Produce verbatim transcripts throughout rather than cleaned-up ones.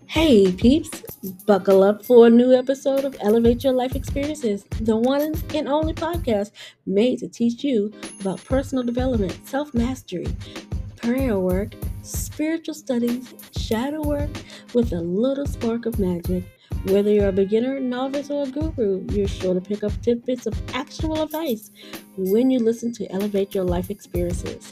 Hey peeps, buckle up for a new episode of Elevate Your Life Experiences, the one and only podcast made to teach you about personal development, self mastery, prayer work, spiritual studies, shadow work with a little spark of magic. Whether you're a beginner, novice, or a guru, you're sure to pick up tidbits of actionable advice when you listen to Elevate Your Life Experiences.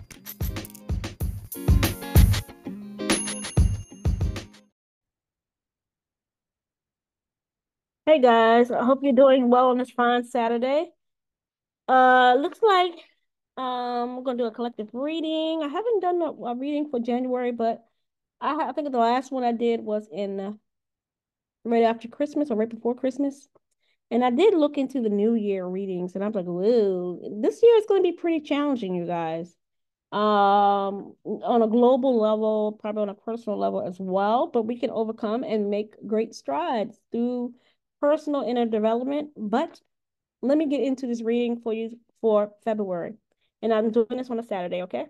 Hey guys, I hope you're doing well on this fine Saturday. Uh, looks like um we're gonna do a collective reading. I haven't done a, a reading for January, but I, ha- I think the last one I did was in uh, right after Christmas or right before Christmas. And I did look into the New Year readings, and I was like, "Whoa, this year is going to be pretty challenging, you guys." Um, on a global level, probably on a personal level as well, but we can overcome and make great strides through personal inner development. But let me get into this reading for you for February. And I'm doing this on a Saturday, okay?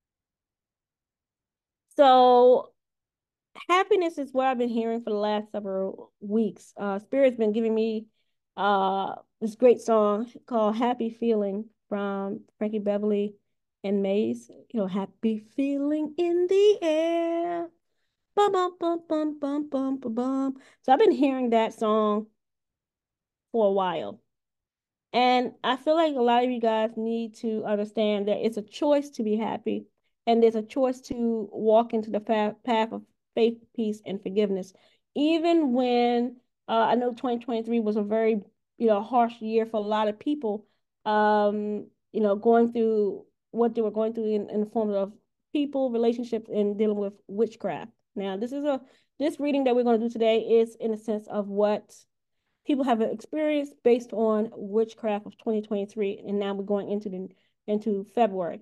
So happiness is what I've been hearing for the last several weeks. Uh Spirit's been giving me uh this great song called Happy Feeling from Frankie Beverly and Maze. You know, happy feeling in the air. Bum bum bum bum bum bum bum bum. So I've been hearing that song for a while. And I feel like a lot of you guys need to understand that it's a choice to be happy, and there's a choice to walk into the path, path of faith, peace, and forgiveness. Even when uh, I know twenty twenty-three was a very, you know, harsh year for a lot of people, um, you know, going through what they were going through in, in the form of people, relationships, and dealing with witchcraft. Now, this is a this reading that we're going to do today is in a sense of what people have experienced based on witchcraft of twenty twenty-three, and now we're going into the into February.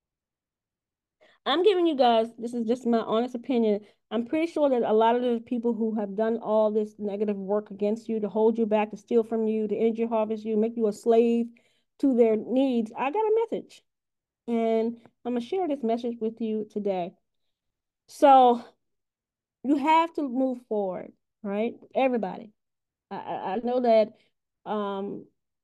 I'm giving you guys, this is just my honest opinion. I'm pretty sure that a lot of the people who have done all this negative work against you to hold you back, to steal from you, to energy harvest you, make you a slave to their needs, I got a message. And I'm going to share this message with you today. So you have to move forward, right? Everybody. I, I know that um,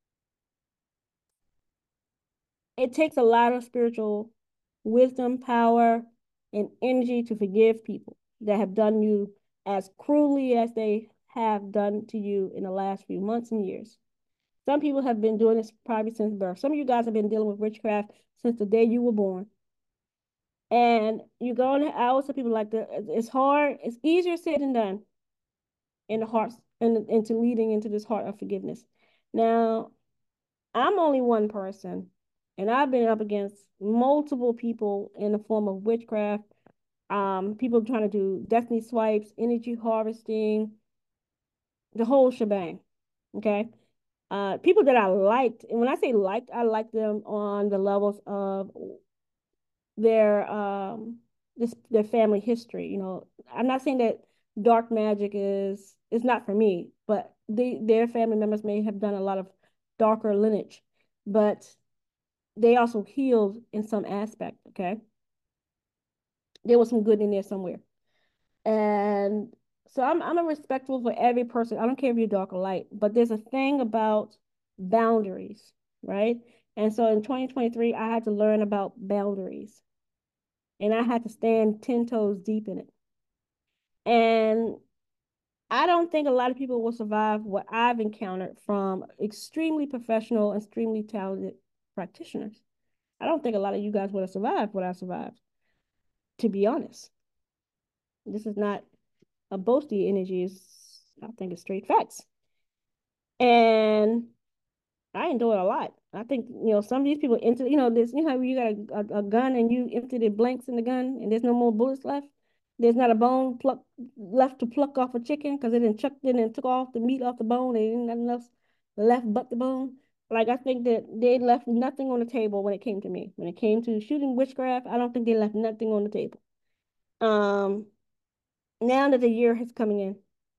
it takes a lot of spiritual wisdom, power, and energy to forgive people that have done you as cruelly as they have done to you in the last few months and years. Some people have been doing this probably since birth. Some of you guys have been dealing with witchcraft since the day you were born. And you go on, I always tell people like the it's hard, it's easier said than done in the hearts and into leading into this heart of forgiveness. Now, I'm only one person, and I've been up against multiple people in the form of witchcraft, um, people trying to do destiny swipes, energy harvesting, the whole shebang. Okay. Uh, people that I liked, and when I say liked, I liked them on the levels of their um this their family history. You know, I'm not saying that dark magic is is not for me, but they their family members may have done a lot of darker lineage, but they also healed in some aspect. Okay, there was some good in there somewhere, and so I'm I'm a respectful for every person. I don't care if you're dark or light, but there's a thing about boundaries, right? And so in twenty twenty-three, I had to learn about boundaries, and I had to stand ten toes deep in it. And I don't think a lot of people will survive what I've encountered from extremely professional, extremely talented practitioners. I don't think a lot of you guys would have survived what I survived, to be honest. This is not a boasty energy. It's, I think it's straight facts. And I enjoy it a lot. I think, you know, some of these people enter, you know, this, you know, how you got a, a, a gun and you empty the blanks in the gun and there's no more bullets left. There's not a bone pluck left to pluck off a chicken because they didn't chucked it and took off the meat off the bone. They didn't have enough left but the bone. Like I think that they left nothing on the table when it came to me. When it came to shooting witchcraft, I don't think they left nothing on the table. Um, now that the year is coming in,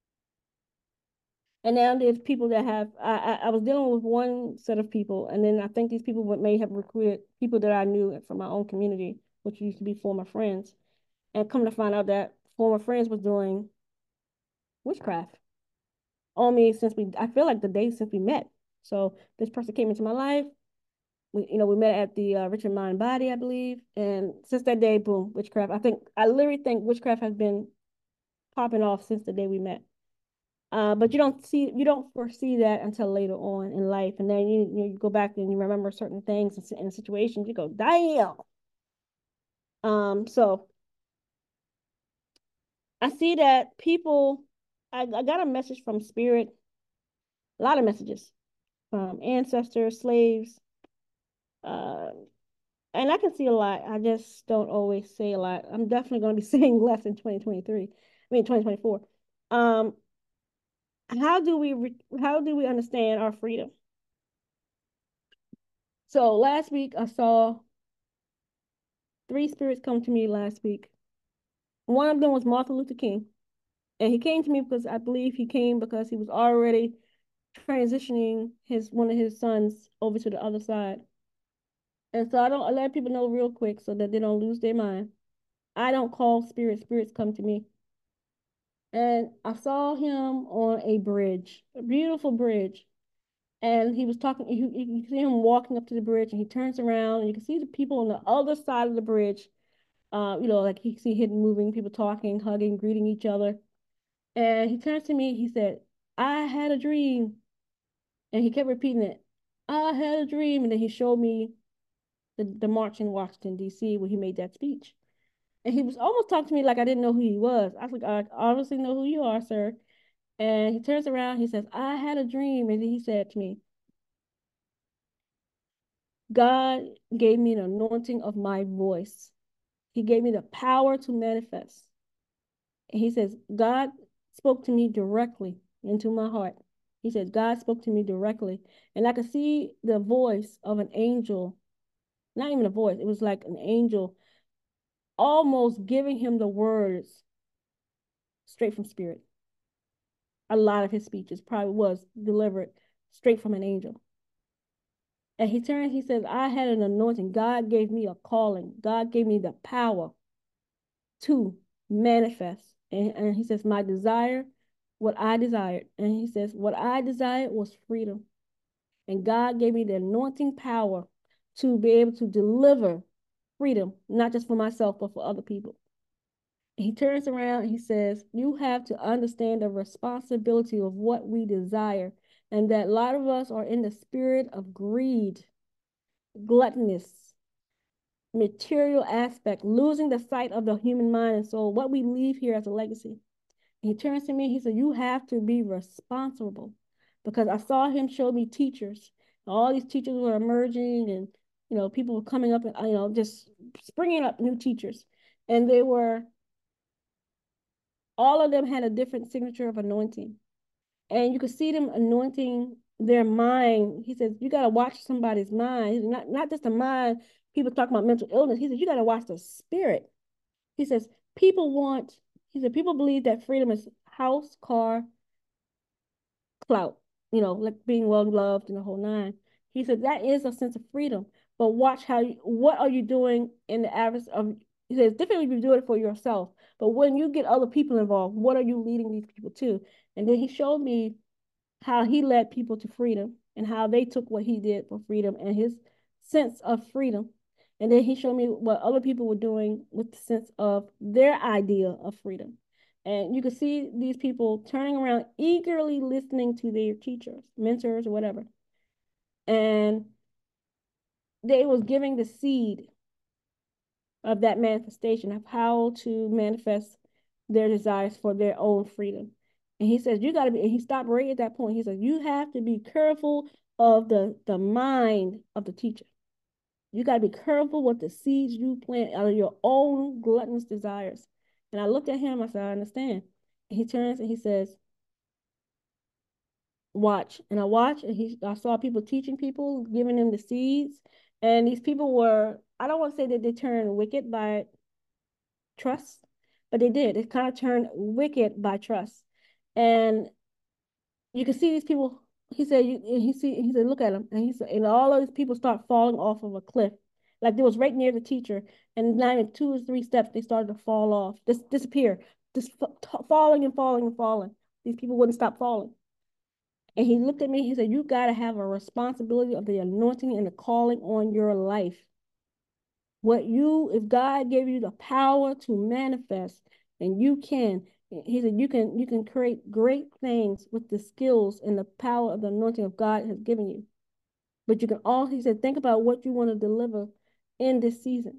and now there's people that have, I, I, I was dealing with one set of people, and then I think these people may have recruited people that I knew from my own community, which used to be former friends, and come to find out that former friends was doing witchcraft on me since we, I feel like the day since we met. So this person came into my life. We, you know, we met at the uh, Richard Mind Body, I believe. And since that day, boom, witchcraft. I think, I literally think witchcraft has been popping off since the day we met. Uh, but you don't see, you don't foresee that until later on in life. And then you, you go back and you remember certain things and, and situations. You go, damn. Um, so I see that people, I, I got a message from spirit, a lot of messages from ancestors, slaves, uh, and I can see a lot. I just don't always say a lot. I'm definitely going to be saying less in twenty twenty-three. I mean, twenty twenty-four. Um, how do we re how do we understand our freedom? So last week I saw three spirits come to me last week. One of them was Martin Luther King, and he came to me because I believe he came because he was already transitioning his one of his sons over to the other side. And so I don't I let people know real quick so that they don't lose their mind. I don't call spirits, spirits come to me. And I saw him on a bridge, a beautiful bridge. And he was talking, you, you can see him walking up to the bridge, and he turns around and you can see the people on the other side of the bridge. Uh, you know, like he see hidden moving, people talking, hugging, greeting each other. And he turns to me, he said, I had a dream. And he kept repeating it. I had a dream. And then he showed me the, the march in Washington, D C, where he made that speech. And he was almost talking to me like I didn't know who he was. I was like, I obviously know who you are, sir. And he turns around, he says, I had a dream. And then he said to me, God gave me an anointing of my voice. He gave me the power to manifest. And he says, God spoke to me directly into my heart. He said, God spoke to me directly. And I could see the voice of an angel, not even a voice, it was like an angel almost giving him the words straight from spirit. A lot of his speeches probably was delivered straight from an angel. And he turned, he says, I had an anointing. God gave me a calling. God gave me the power to manifest. And, and he says, my desire, what I desired. And he says, what I desired was freedom. And God gave me the anointing power to be able to deliver freedom, not just for myself, but for other people. He turns around and he says, you have to understand the responsibility of what we desire, and that a lot of us are in the spirit of greed, gluttonous, material aspect, losing the sight of the human mind and soul, what we leave here as a legacy. And he turns to me, he said, you have to be responsible, because I saw him show me teachers. All these teachers were emerging, and you know, people were coming up and you know, just springing up new teachers. And they were, all of them had a different signature of anointing. And you could see them anointing their mind. He says, you got to watch somebody's mind. Not, not just the mind. People talk about mental illness. He said, you got to watch the spirit. He says, people want, he said, people believe that freedom is house, car, clout, you know, like being well loved and the whole nine. He said, that is a sense of freedom. But watch how you, what are you doing in the average of, he says, differently if you do it for yourself. But when you get other people involved, what are you leading these people to? And then he showed me how he led people to freedom and how they took what he did for freedom and his sense of freedom. And then he showed me what other people were doing with the sense of their idea of freedom. And you could see these people turning around, eagerly listening to their teachers, mentors, or whatever. And they was giving the seed of that manifestation of how to manifest their desires for their own freedom. And he says, you got to be, and he stopped right at that point. He says, you have to be careful of the, the mind of the teacher. You got to be careful with the seeds you plant out of your own gluttonous desires. And I looked at him, I said, I understand. And he turns and he says, watch. And I watched, and he, I saw people teaching people, giving them the seeds. And these people were, I don't want to say that they turned wicked by trust, but they did. It kind of turned wicked by trust. And you can see these people, he said, you, he see, he said, look at them. And he said, and all of these people start falling off of a cliff. Like they was right near the teacher. And not even two or three steps, they started to fall off, just disappear, just falling and falling and falling. these people wouldn't stop falling. And he looked at me, he said, you got to have a responsibility of the anointing and the calling on your life. What you, if God gave you the power to manifest, and you can, he said, you can, you can create great things with the skills and the power of the anointing of God has given you. But you can also, he said, think about what you want to deliver in this season.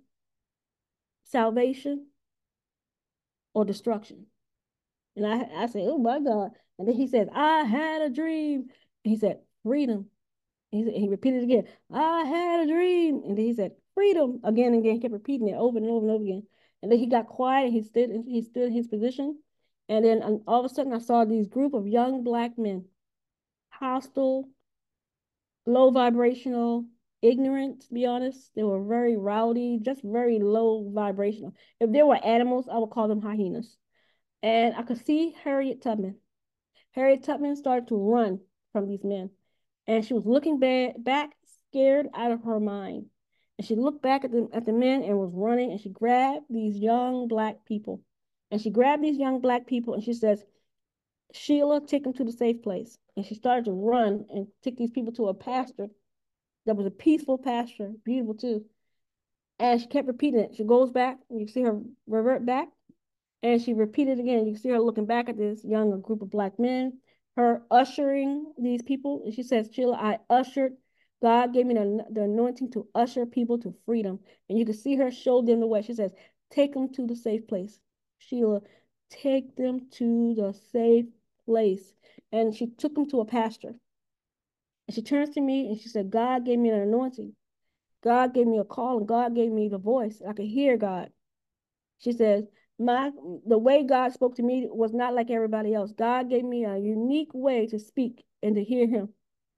Salvation or destruction. And I, I said, oh my God. And then he says, I had a dream. And he said, freedom. And he, said, he repeated it again. I had a dream. And then he said, freedom. Again and again. He kept repeating it over and over and over again. And then he got quiet and he stood, he stood in his position. And then um, all of a sudden I saw these group of young black men, hostile, low vibrational, ignorant, to be honest. They were very rowdy, just very low vibrational. If there were animals, I would call them hyenas. And I could see Harriet Tubman. Harriet Tubman started to run from these men. And she was looking back, back scared out of her mind. And she looked back at the, at the men and was running. And she grabbed these young black people. And she grabbed these young black people and she says, Sheila, take them to the safe place. And she started to run and take these people to a pasture that was a peaceful pasture, beautiful too. And she kept repeating it. She goes back, and you see her revert back, and she repeated again. You can see her looking back at this young group of black men, her ushering these people. And she says, Sheila, I ushered, God gave me the, the anointing to usher people to freedom. And you can see her show them the way. She says, take them to the safe place. Sheila, take them to the safe place. And she took them to a pasture. And she turns to me and she said, God gave me an anointing. God gave me a call and God gave me the voice. I could hear God. She says, my the way God spoke to me was not like everybody else. God gave me a unique way to speak and to hear him.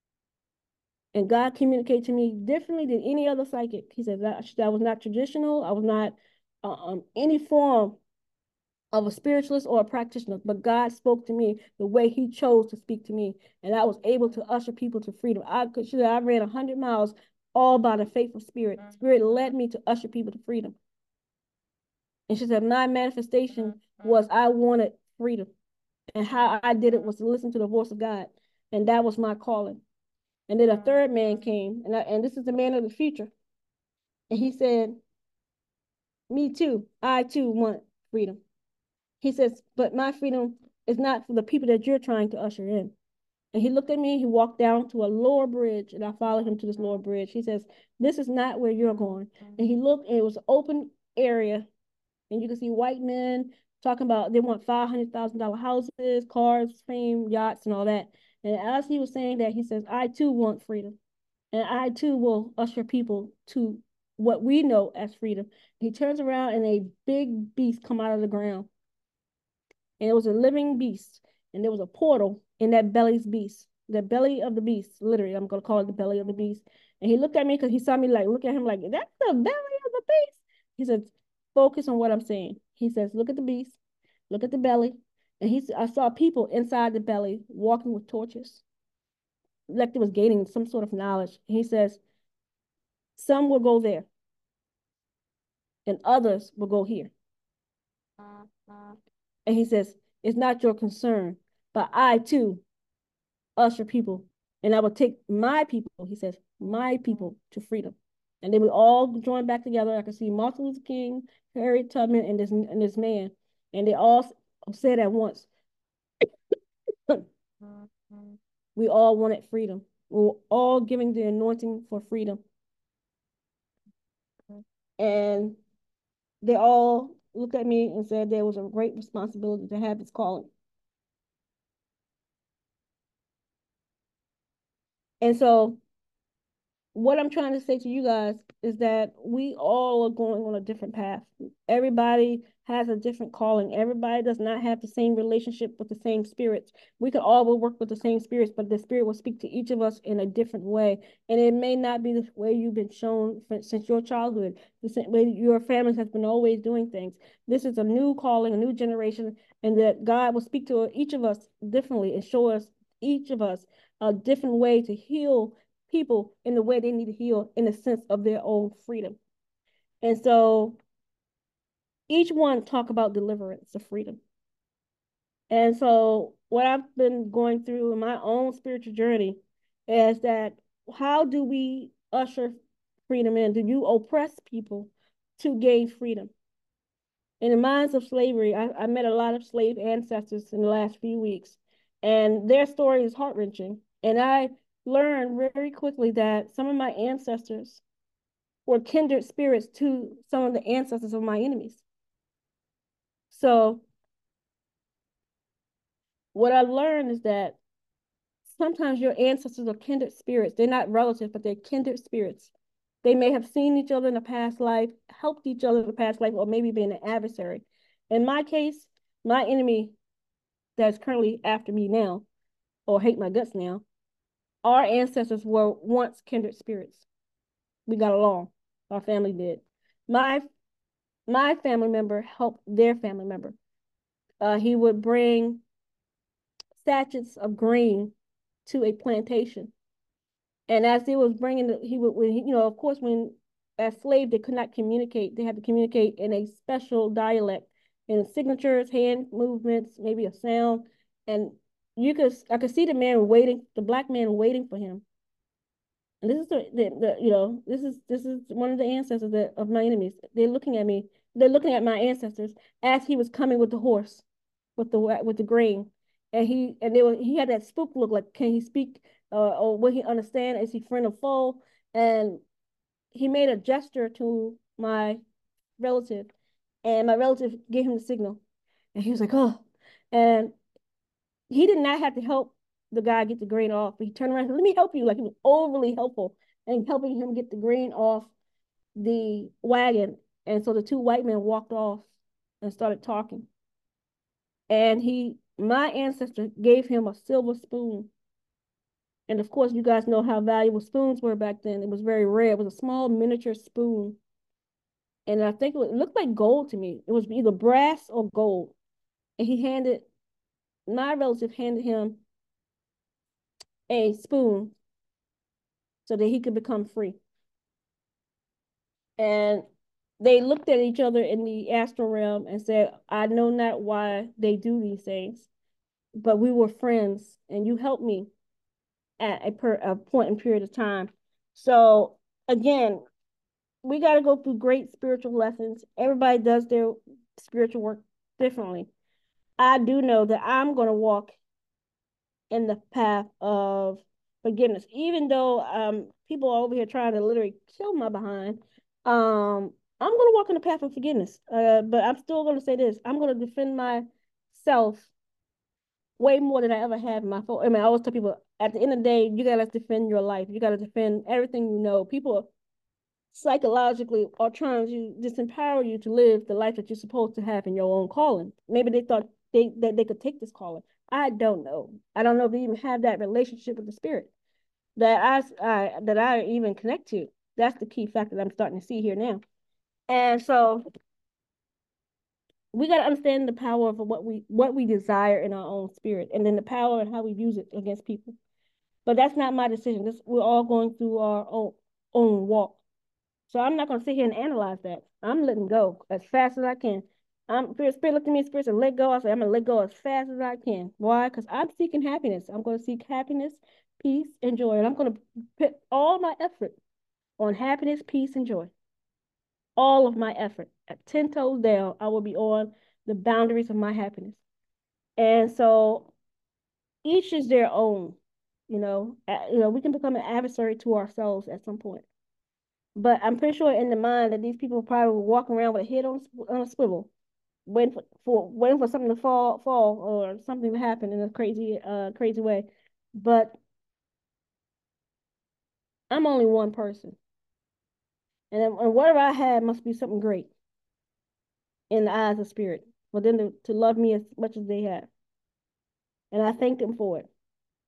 And God communicated to me differently than any other psychic. He said that, that was not traditional. I was not uh, um, any form of a spiritualist or a practitioner, but God spoke to me the way he chose to speak to me. And I was able to usher people to freedom. I could, she said, I ran one hundred miles all by the faithful spirit. Spirit led me to usher people to freedom. And she said, my manifestation was I wanted freedom. And how I did it was to listen to the voice of God. And that was my calling. And then a third man came, and, I, and this is the man of the future. And he said, me too. I too want freedom. He says, but my freedom is not for the people that you're trying to usher in. And he looked at me, he walked down to a lower bridge, and I followed him to this lower bridge. He says, this is not where you're going. And he looked, and it was an open area, and you can see white men talking about they want five hundred thousand dollars houses, cars, fame, yachts, and all that. And as he was saying that, he says, I too want freedom. And I too will usher people to what we know as freedom. He turns around and a big beast come out of the ground. And it was a living beast. And there was a portal in that belly's beast. The belly of the beast, literally, I'm going to call it the belly of the beast. And he looked at me because he saw me like, look at him like, that's the belly of the beast. He said, focus on what I'm saying. He says, look at the beast, look at the belly. And he, I saw people inside the belly walking with torches, like they was gaining some sort of knowledge. He says, some will go there and others will go here. And he says, it's not your concern, but I too usher people, and I will take my people, he says, my people to freedom. And then we all joined back together. I could see Martin Luther King, Harriet Tubman, and this, and this man. And they all said at once, we all wanted freedom. We were all giving the anointing for freedom. And they all looked at me and said there was a great responsibility to have this calling. And so what I'm trying to say to you guys is that we all are going on a different path. Everybody has a different calling. Everybody does not have the same relationship with the same spirits. We could all work with the same spirits, but the spirit will speak to each of us in a different way. And it may not be the way you've been shown for, since your childhood, the same way your family has been always doing things. This is a new calling, a new generation, and that God will speak to each of us differently and show us, each of us, a different way to heal people in the way they need to heal in the sense of their own freedom. And so each one talk about deliverance of freedom. And so what I've been going through in my own spiritual journey is that how do we usher freedom in? Do you oppress people to gain freedom? In the minds of slavery, I, I met a lot of slave ancestors in the last few weeks, and their story is heart wrenching. And I learned very quickly that some of my ancestors were kindred spirits to some of the ancestors of my enemies. So, what I learned is that sometimes your ancestors are kindred spirits. They're not relatives, but they're kindred spirits. They may have seen each other in a past life, helped each other in a past life, or maybe been an adversary. In my case, my enemy that's currently after me now, or hate my guts now, our ancestors were once kindred spirits. We got along. Our family did. My my family member helped their family member. Uh, he would bring sachets of grain to a plantation. And as they was bringing the, he would, when he, you know, of course, when as slaves, they could not communicate. They had to communicate in a special dialect, in signatures, hand movements, maybe a sound. And you could, I could see the man waiting, the black man waiting for him. And this is the, the, the you know, this is this is one of the ancestors that, of my enemies. They're looking at me. They're looking at my ancestors as he was coming with the horse, with the with the grain, and he and they were he had that spook look, like, can he speak, uh, or will he understand? Is he friend or foe? And he made a gesture to my relative, and my relative gave him the signal, and he was like, oh, and he did not have to help the guy get the grain off. But he turned around and said, let me help you. Like, he was overly helpful and helping him get the grain off the wagon. And so the two white men walked off and started talking. And he, my ancestor gave him a silver spoon. And of course, you guys know how valuable spoons were back then. It was very rare. It was a small miniature spoon. And I think it, was, it looked like gold to me. It was either brass or gold. And he handed, my relative handed him a spoon so that he could become free. And they looked at each other in the astral realm and said, I know not why they do these things, but we were friends and you helped me at a, per, a point in period of time. So again, we got to go through great spiritual lessons. Everybody does their spiritual work differently. I do know that I'm going to walk in the path of forgiveness, even though um people are over here trying to literally kill my behind. Um, I'm going to walk in the path of forgiveness. Uh, but I'm still going to say this: I'm going to defend myself way more than I ever have in my phone. I mean, I always tell people at the end of the day, you gotta defend your life. You gotta defend everything you know. People psychologically are trying to disempower you to live the life that you're supposed to have in your own calling. Maybe they thought they that they could take this calling. I don't know. I don't know if they even have that relationship with the spirit that I, I that I even connect to. That's the key fact that I'm starting to see here now. And so we got to understand the power of what we what we desire in our own spirit, and then the power and how we use it against people. But that's not my decision. This we're all going through our own own walk. So I'm not going to sit here and analyze that. I'm letting go as fast as I can. I'm spirit, spirit looked at me, spirit said, let go. I said, I'm gonna let go as fast as I can. Why? Because I'm seeking happiness. I'm going to seek happiness, peace, and joy. And I'm going to put all my effort on happiness, peace, and joy. All of my effort. At ten toes down, I will be on the boundaries of my happiness. And so each is their own. You know, uh, you know, we can become an adversary to ourselves at some point. But I'm pretty sure in the mind that these people probably were walking around with a head on, on a swivel, waiting for, for waiting for something to fall fall or something to happen in a crazy uh crazy way. But I'm only one person, and, and whatever I have must be something great in the eyes of spirit for them to, to love me as much as they have, and I thank them for it.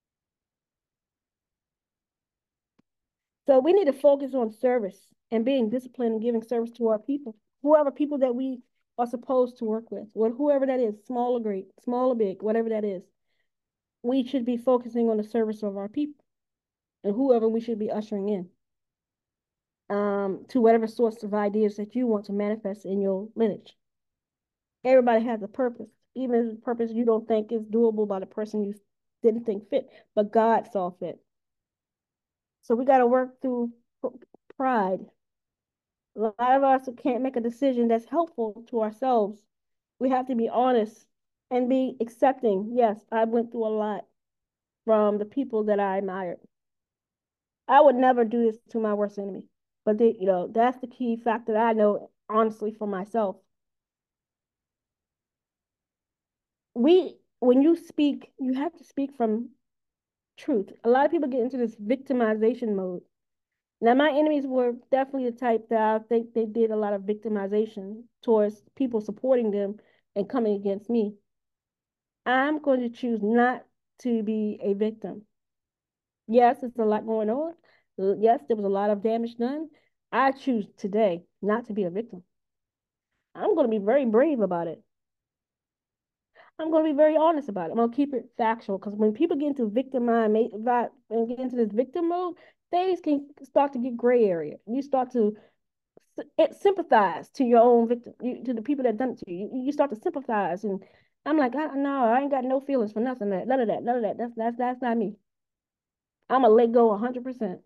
So we need to focus on service and being disciplined and giving service to our people, whoever people that we are supposed to work with, or whoever that is, small or great, small or big, whatever that is. We should be focusing on the service of our people and whoever we should be ushering in um, to whatever source of ideas that you want to manifest in your lineage. Everybody has a purpose. even if the purpose you don't think is doable by the person you didn't think fit, but God saw fit. So we got to work through pride. A lot of us can't make a decision that's helpful to ourselves. We have to be honest and be accepting. Yes, I went through a lot from the people that I admired. I would never do this to my worst enemy. But they, you know, that's the key fact that I know honestly for myself. We, when you speak, you have to speak from truth. A lot of people get into this victimization mode. Now, my enemies were definitely the type that I think they did a lot of victimization towards people supporting them and coming against me. I'm going to choose not to be a victim. Yes, it's a lot going on. Yes, there was a lot of damage done. I choose today not to be a victim. I'm going to be very brave about it. I'm going to be very honest about it. I'm going to keep it factual because when people get into victim mind and get into this victim mode, things can start to get gray area. You start to sympathize to your own victim, you, to the people that done it to you. You, you start to sympathize, and I'm like, I, no, I ain't got no feelings for nothing. That none of that, none of that. That's that's that's not me. I'm gonna let go one hundred percent.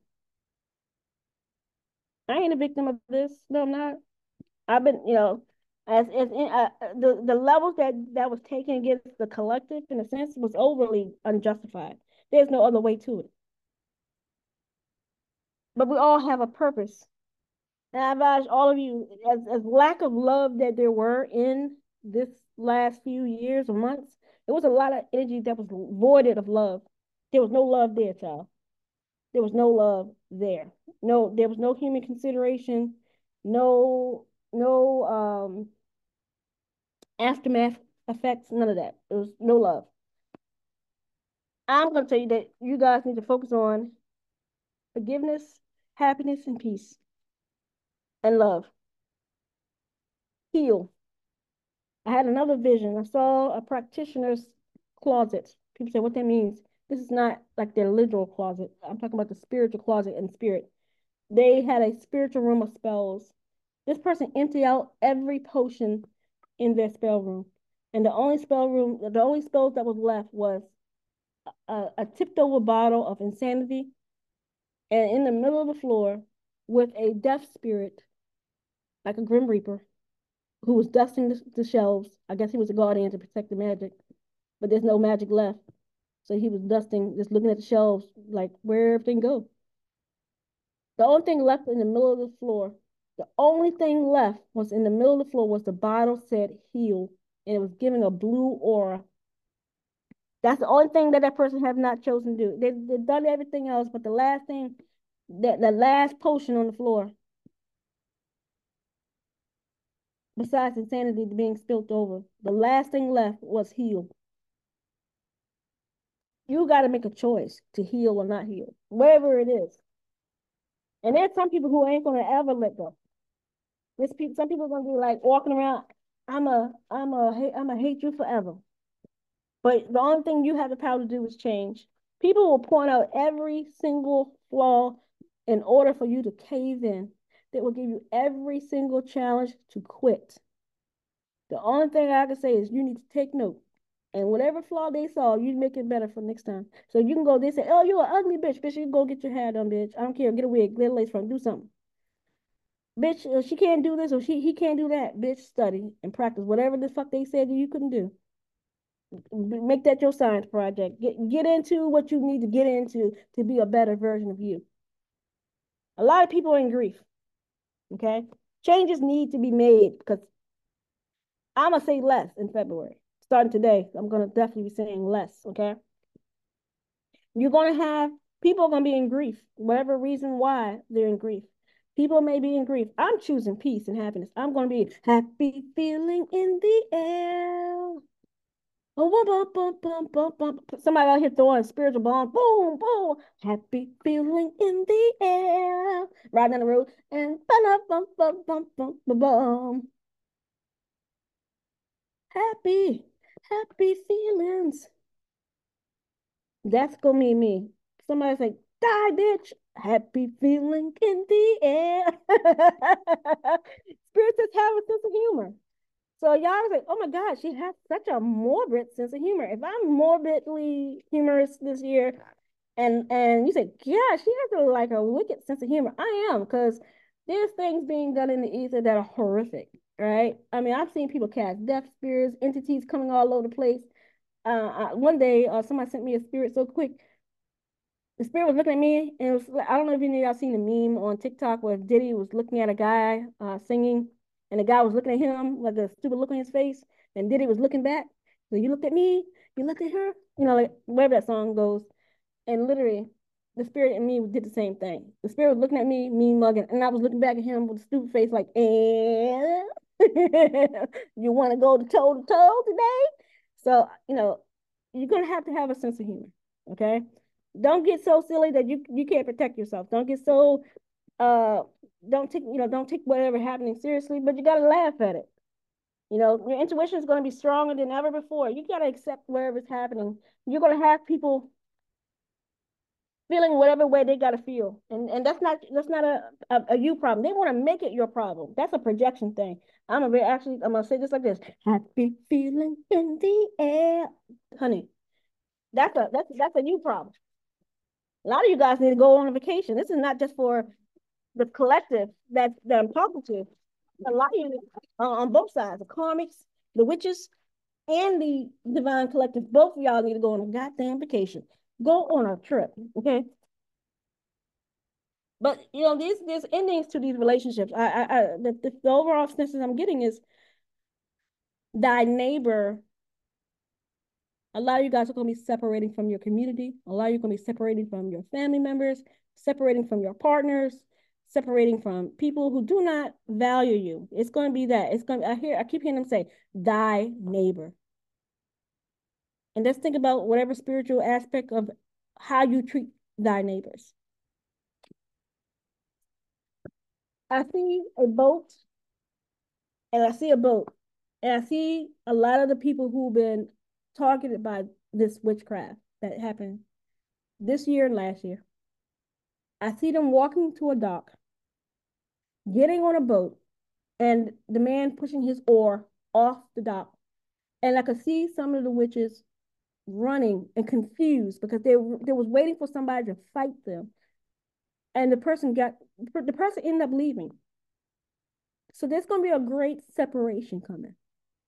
I ain't a victim of this. No, I'm not. I've been, you know, as as in, uh, the the levels that that was taken against the collective, in a sense, was overly unjustified. There's no other way to it. But we all have a purpose. And I advise all of you, as, as lack of love that there were in this last few years or months, there was a lot of energy that was voided of love. There was no love there, child. There was no love there. No, there was no human consideration, no, no um aftermath effects, none of that. There was no love. I'm gonna tell you that you guys need to focus on forgiveness, happiness, and peace and love. Heal. I had another vision. I saw a practitioner's closet. People say what that means. This is not like their literal closet. I'm talking about the spiritual closet and spirit. They had a spiritual room of spells. This person emptied out every potion in their spell room. And the only spell room, the only spells that was left was a, a tipped over bottle of insanity and in the middle of the floor with a death spirit, like a Grim Reaper, who was dusting the, the shelves. I guess he was a guardian to protect the magic, but there's no magic left. So he was dusting, just looking at the shelves, like where everything go. The only thing left in the middle of the floor, the only thing left was in the middle of the floor was the bottle said heal, and it was giving a blue aura. That's the only thing that that person have not chosen to do. They, they've done everything else, but the last thing, that the last potion on the floor, besides insanity being spilt over, the last thing left was heal. You got to make a choice to heal or not heal, wherever it is. And there's some people who ain't gonna ever let go. There's people, some people are gonna be like walking around. I'm a, I'm a, I'm a hate you forever. But the only thing you have the power to do is change. People will point out every single flaw in order for you to cave in. They will give you every single challenge to quit. The only thing I can say is you need to take note. And whatever flaw they saw, you make it better for next time. So you can go, they say, oh, you're an ugly bitch. Bitch, you can go get your hair done, bitch. I don't care. Get a wig, get a lace front, do something. Bitch, uh, she can't do this or she he can't do that. Bitch, study and practice whatever the fuck they said you couldn't do. Make that your science project. Get get into what you need to get into to be a better version of you. A lot of people are in grief. Okay, changes need to be made because I'm gonna say less in February. Starting today, I'm gonna definitely be saying less. Okay, you're gonna have people are gonna be in grief, whatever reason why they're in grief. People may be in grief. I'm choosing peace and happiness. I'm gonna be happy feeling in the air. Oh, bum, bum, bum, bum, bum. Somebody out here throwing a spiritual bomb. Boom, boom. Happy feeling in the air. Riding down the road and bum, bum, bum, bum, bum, bum, bum. Happy, happy feelings. That's gonna be me. Somebody's like, die, bitch. Happy feeling in the air. Spirits just have a sense of humor. So y'all was like, oh my God, she has such a morbid sense of humor. If I'm morbidly humorous this year, and and you say, yeah, she has a, like a wicked sense of humor. I am, because there's things being done in the ether that are horrific, right? I mean, I've seen people cast death spirits, entities coming all over the place. Uh, I, one day, uh, somebody sent me a spirit so quick. The spirit was looking at me, and it was, I don't know if any of y'all seen the meme on TikTok where Diddy was looking at a guy uh, singing, and the guy was looking at him like a stupid look on his face, and Diddy was looking back. So you looked at me, you looked at her, you know, like wherever that song goes. And literally, the spirit in me did the same thing. The spirit was looking at me, me mugging, and I was looking back at him with a stupid face, like, and you want to go to toe to toe today? So, you know, you're gonna have to have a sense of humor, okay? Don't get so silly that you you can't protect yourself. Don't get so uh don't take you know don't take whatever happening seriously, but you gotta laugh at it. You know, your intuition is gonna be stronger than ever before. You gotta accept whatever's happening. You're gonna have people feeling whatever way they gotta feel, and and that's not that's not a a, a you problem. They want to make it your problem. That's a projection thing. I'm gonna be actually I'm gonna say this like this: happy feeling in the air, honey. That's a that's that's a you problem. A lot of you guys need to go on a vacation. This is not just for the collective that that I'm talking to. A lot of you uh, on both sides, the karmics, the witches, and the divine collective. Both of y'all need to go on a goddamn vacation. Go on a trip, okay? But you know, these there's endings to these relationships. I, I, I the, the, the overall sense I'm getting is thy neighbor. A lot of you guys are going to be separating from your community. A lot of you are going to be separating from your family members, separating from your partners, separating from people who do not value you. It's going to be that. It's going to, I hear, I keep hearing them say, thy neighbor. And let's think about whatever spiritual aspect of how you treat thy neighbors. I see a boat, and I see a boat, and I see a lot of the people who've been targeted by this witchcraft that happened this year and last year. I see them walking to a dock, getting on a boat, and the man pushing his oar off the dock. And I could see some of the witches running and confused because they they was waiting for somebody to fight them. And the person got the person ended up leaving. So there's gonna be a great separation coming.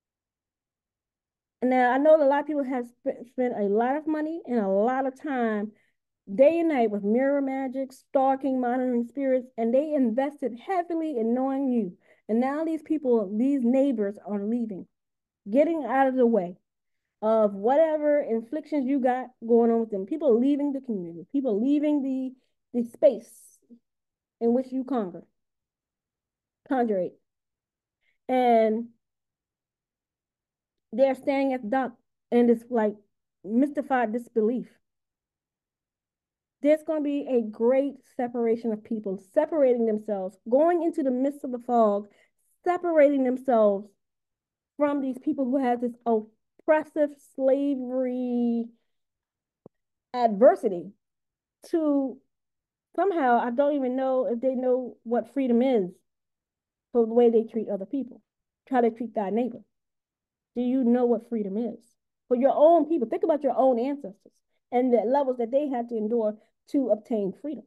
And now I know a lot of people have spent a lot of money and a lot of time day and night with mirror magic, stalking, monitoring spirits, and they invested heavily in knowing you. And now these people, these neighbors are leaving, getting out of the way of whatever inflictions you got going on with them. People leaving the community, people leaving the the space in which you conquer, conjure. And they're staying at the dock and it's like mystified disbelief. There's going to be a great separation of people separating themselves, going into the midst of the fog, separating themselves from these people who have this oppressive slavery adversity to somehow, I don't even know if they know what freedom is for the way they treat other people, try to treat thy neighbor. Do you know what freedom is? For your own people, think about your own ancestors and the levels that they had to endure to obtain freedom.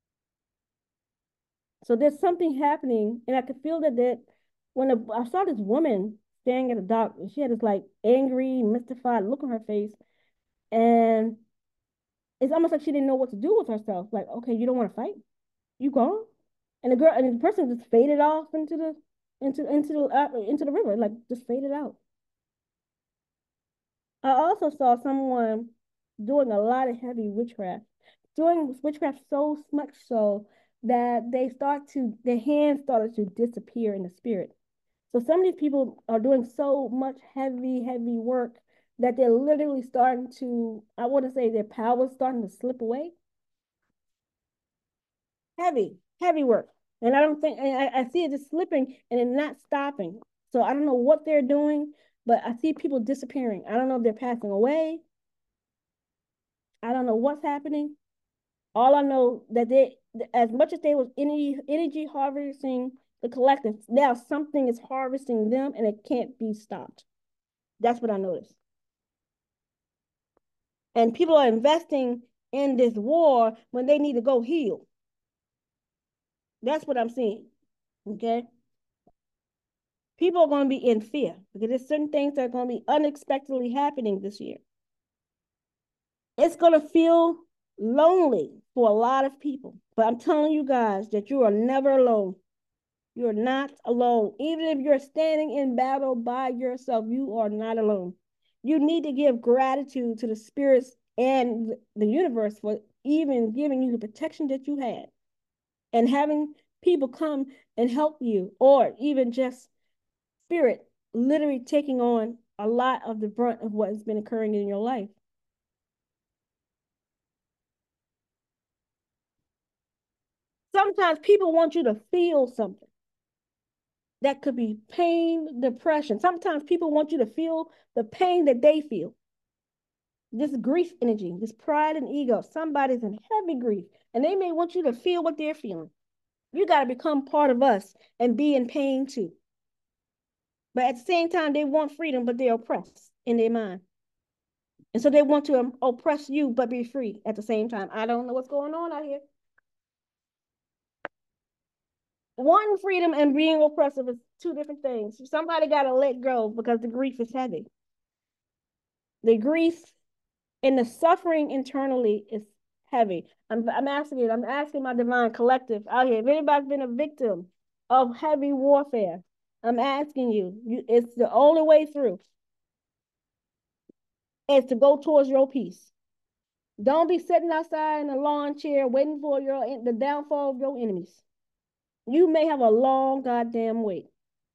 So there's something happening, and I could feel that that when a, I saw this woman standing at a dock, and she had this like angry, mystified look on her face, and it's almost like she didn't know what to do with herself. Like, okay, you don't want to fight, you gone, and the girl and the person just faded off into the into into the uh, into the river, like just faded out. I also saw someone doing a lot of heavy witchcraft, doing witchcraft so much so that they start to their hands started to disappear in the spirit. So some of these people are doing so much heavy, heavy work that they're literally starting to, I want to say their power's starting to slip away. Heavy, heavy work. And I don't think, and I, I see it just slipping and it not stopping. So I don't know what they're doing, but I see people disappearing. I don't know if they're passing away. I don't know what's happening. All I know that they, as much as they was energy, energy harvesting the collective. Now something is harvesting them and it can't be stopped. That's what I noticed. And people are investing in this war when they need to go heal. That's what I'm seeing. Okay. People are going to be in fear because there's certain things that are going to be unexpectedly happening this year. It's going to feel lonely for a lot of people. But I'm telling you guys that you are never alone. You're not alone. Even if you're standing in battle by yourself, you are not alone. You need to give gratitude to the spirits and the universe for even giving you the protection that you had and having people come and help you, or even just spirit literally taking on a lot of the brunt of what has been occurring in your life. Sometimes people want you to feel something. That could be pain, depression. Sometimes people want you to feel the pain that they feel. This grief energy, this pride and ego. Somebody's in heavy grief, and they may want you to feel what they're feeling. You got to become part of us and be in pain too. But at the same time, they want freedom, but they're oppressed in their mind. And so they want to um, oppress you, but be free at the same time. I don't know what's going on out here. Wanting freedom and being oppressive is two different things. Somebody got to let go because the grief is heavy. The grief and the suffering internally is heavy. I'm, I'm asking it. I'm asking my divine collective out here. If anybody's been a victim of heavy warfare, I'm asking you, you it's the only way through is to go towards your peace. Don't be sitting outside in a lawn chair waiting for your the downfall of your enemies. You may have a long goddamn wait.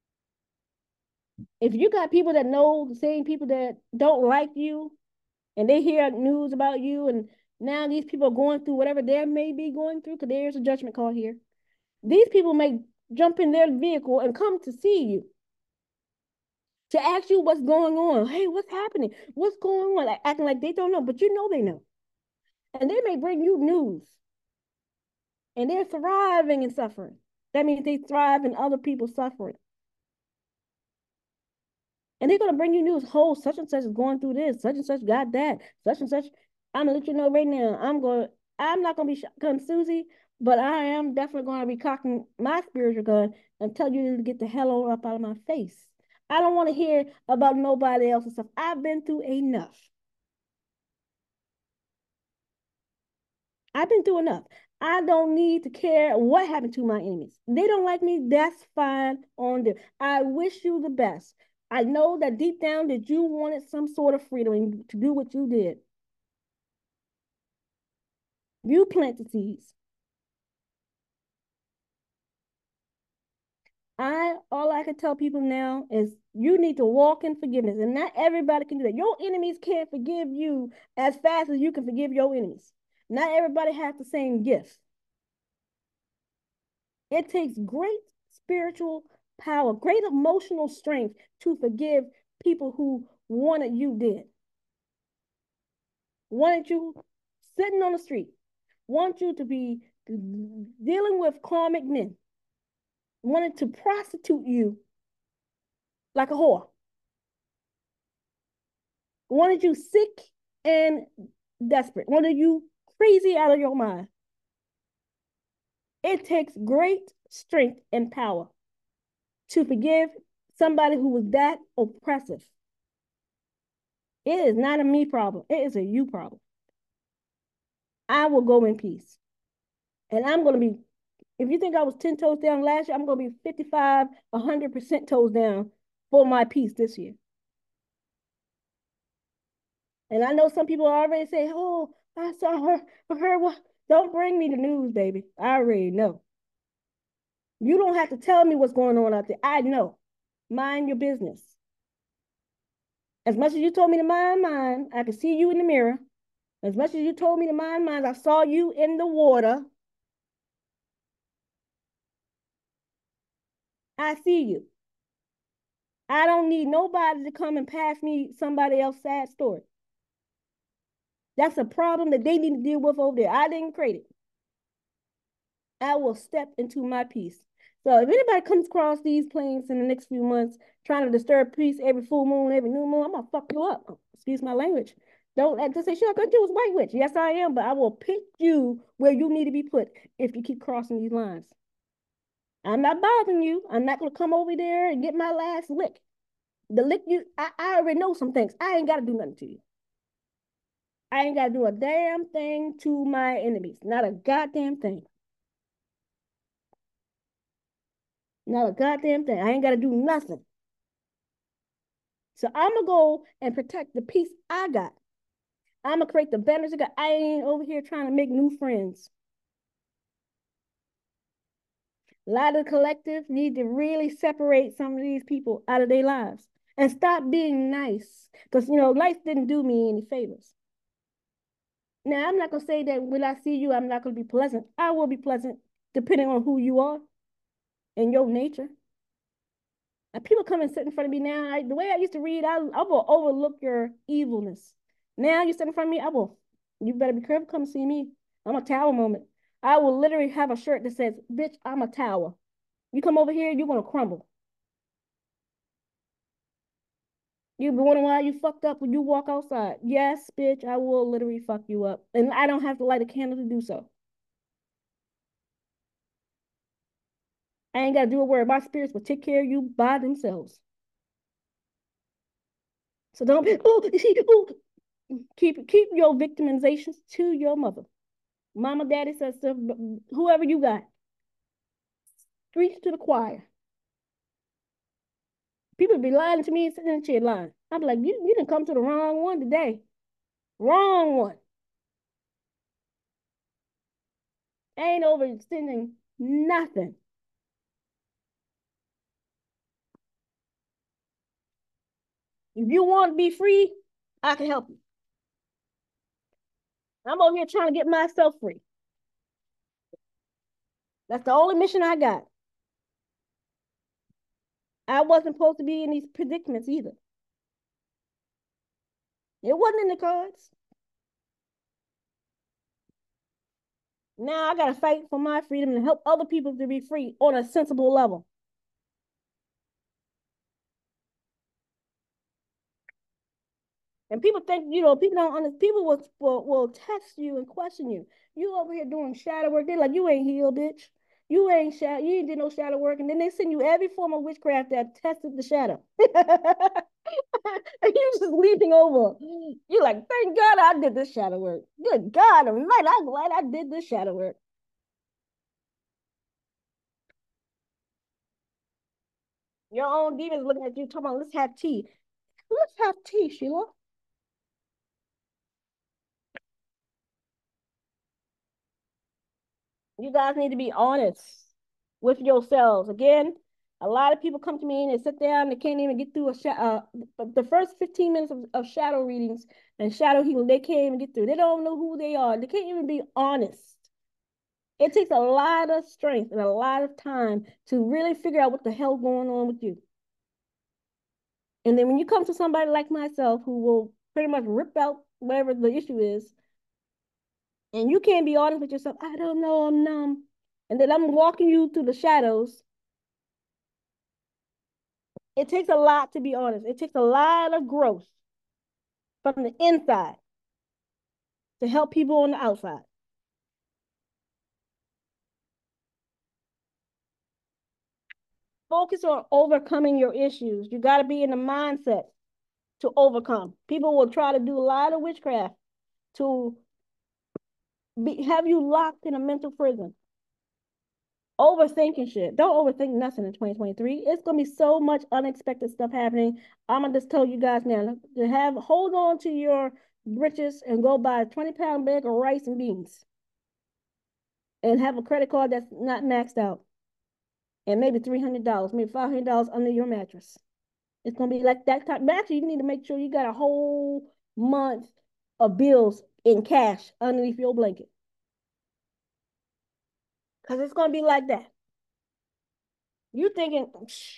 If you got people that know the same people that don't like you and they hear news about you, and now these people are going through whatever they may be going through, because there's a judgment call here. These people may jump in their vehicle and come to see you, to ask you what's going on. Hey, what's happening? What's going on? Like, acting like they don't know, but you know they know. And they may bring you news. And they're thriving in suffering. That means they thrive in other people's suffering. And they're going to bring you news. Oh, such and such is going through this. Such and such got that. Such and such. I'm going to let you know right now. I'm going. I'm not going to be shotgun Susie, but I am definitely going to be cocking my spiritual gun and tell you to get the hell on up out of my face. I don't want to hear about nobody else's stuff. I've been through enough. I've been through enough. I don't need to care what happened to my enemies. They don't like me. That's fine on them. I wish you the best. I know that deep down that you wanted some sort of freedom to do what you did. You plant the seeds. I all I can tell people now is you need to walk in forgiveness, and not everybody can do that. Your enemies can't forgive you as fast as you can forgive your enemies. Not everybody has the same gifts. It takes great spiritual power, great emotional strength to forgive people who wanted you dead, wanted you sitting on the street, want you to be dealing with karmic men, wanted to prostitute you like a whore, wanted you sick and desperate, wanted you crazy out of your mind. It takes great strength and power to forgive somebody who was that oppressive. It is not a me problem. It is a you problem. I will go in peace. And I'm going to be, if you think I was ten toes down last year, I'm going to be fifty-five, one hundred percent toes down for my peace this year. And I know some people already say, oh, I saw her, I heard what. Don't bring me the news, baby. I already know. You don't have to tell me what's going on out there. I know. Mind your business. As much as you told me to mind mine, I could see you in the mirror. As much as you told me to mind mine, I saw you in the water. I see you. I don't need nobody to come and pass me somebody else's sad story. That's a problem that they need to deal with over there. I didn't create it. I will step into my peace. So if anybody comes across these planes in the next few months trying to disturb peace every full moon, every new moon, I'm gonna fuck you up. Excuse my language. Don't just say, sure, I thought you was white witch. Yes, I am, but I will pick you where you need to be put if you keep crossing these lines. I'm not bothering you. I'm not gonna come over there and get my last lick. The lick you, I, I already know some things. I ain't gotta do nothing to you. I ain't gotta do a damn thing to my enemies. Not a goddamn thing. Not a goddamn thing. I ain't gotta do nothing. So I'm gonna go and protect the peace I got. I'm gonna create the banners I got. I ain't over here trying to make new friends. A lot of the collective need to really separate some of these people out of their lives and stop being nice. Because, you know, life didn't do me any favors. Now, I'm not going to say that when I see you, I'm not going to be pleasant. I will be pleasant depending on who you are and your nature. And people come and sit in front of me now. I, the way I used to read, I, I will overlook your evilness. Now you sit in front of me, I will. You better be careful. Come see me. I'm a tower moment. I will literally have a shirt that says, bitch, I'm a tower. You come over here, you're going to crumble. You be wondering why you fucked up when you walk outside. Yes, bitch, I will literally fuck you up. And I don't have to light a candle to do so. I ain't got to do a word. My spirits will take care of you by themselves. So don't be, oh, oh. Keep, keep your victimizations to your mother. Mama, daddy, sister, whoever you got. Preach to the choir. People be lying to me sitting in the chair lying. I'm like, you, you didn't come to the wrong one today. Wrong one. Ain't overextending nothing. If you want to be free, I can help you. I'm over here trying to get myself free. That's the only mission I got. I wasn't supposed to be in these predicaments either. It wasn't in the cards. Now I got to fight for my freedom and help other people to be free on a sensible level. And people think, you know, people don't understand. People will, will, will text you and question you. You over here doing shadow work. They're like, you ain't healed, bitch. You ain't shadow. You ain't did no shadow work. And then they send you every form of witchcraft that tested the shadow. And you just leaping over. You're like, thank God I did this shadow work. Good God, I'm glad I did this shadow work. Your own demons looking at you, talking about, let's have tea. Let's have tea, Sheila. You guys need to be honest with yourselves. Again, a lot of people come to me and they sit down, they can't even get through a sh- uh, the first fifteen minutes of, of shadow readings and shadow healing, they can't even get through. They don't know who they are. They can't even be honest. It takes a lot of strength and a lot of time to really figure out what the hell's going on with you. And then when you come to somebody like myself who will pretty much rip out whatever the issue is, and you can't be honest with yourself, I don't know, I'm numb. And then I'm walking you through the shadows. It takes a lot to be honest. It takes a lot of growth from the inside to help people on the outside. Focus on overcoming your issues. You got to be in the mindset to overcome. People will try to do a lot of witchcraft to be, have you locked in a mental prison. Overthinking shit. Don't overthink nothing in twenty twenty-three. It's gonna be so much unexpected stuff happening. I'm gonna just tell you guys now to have hold on to your britches and go buy a twenty pound bag of rice and beans. And have a credit card that's not maxed out. And maybe three hundred dollars, maybe five hundred dollars under your mattress. It's gonna be like that type. Actually, you need to make sure you got a whole month of bills in cash underneath your blanket. Because it's gonna be like that. You thinking,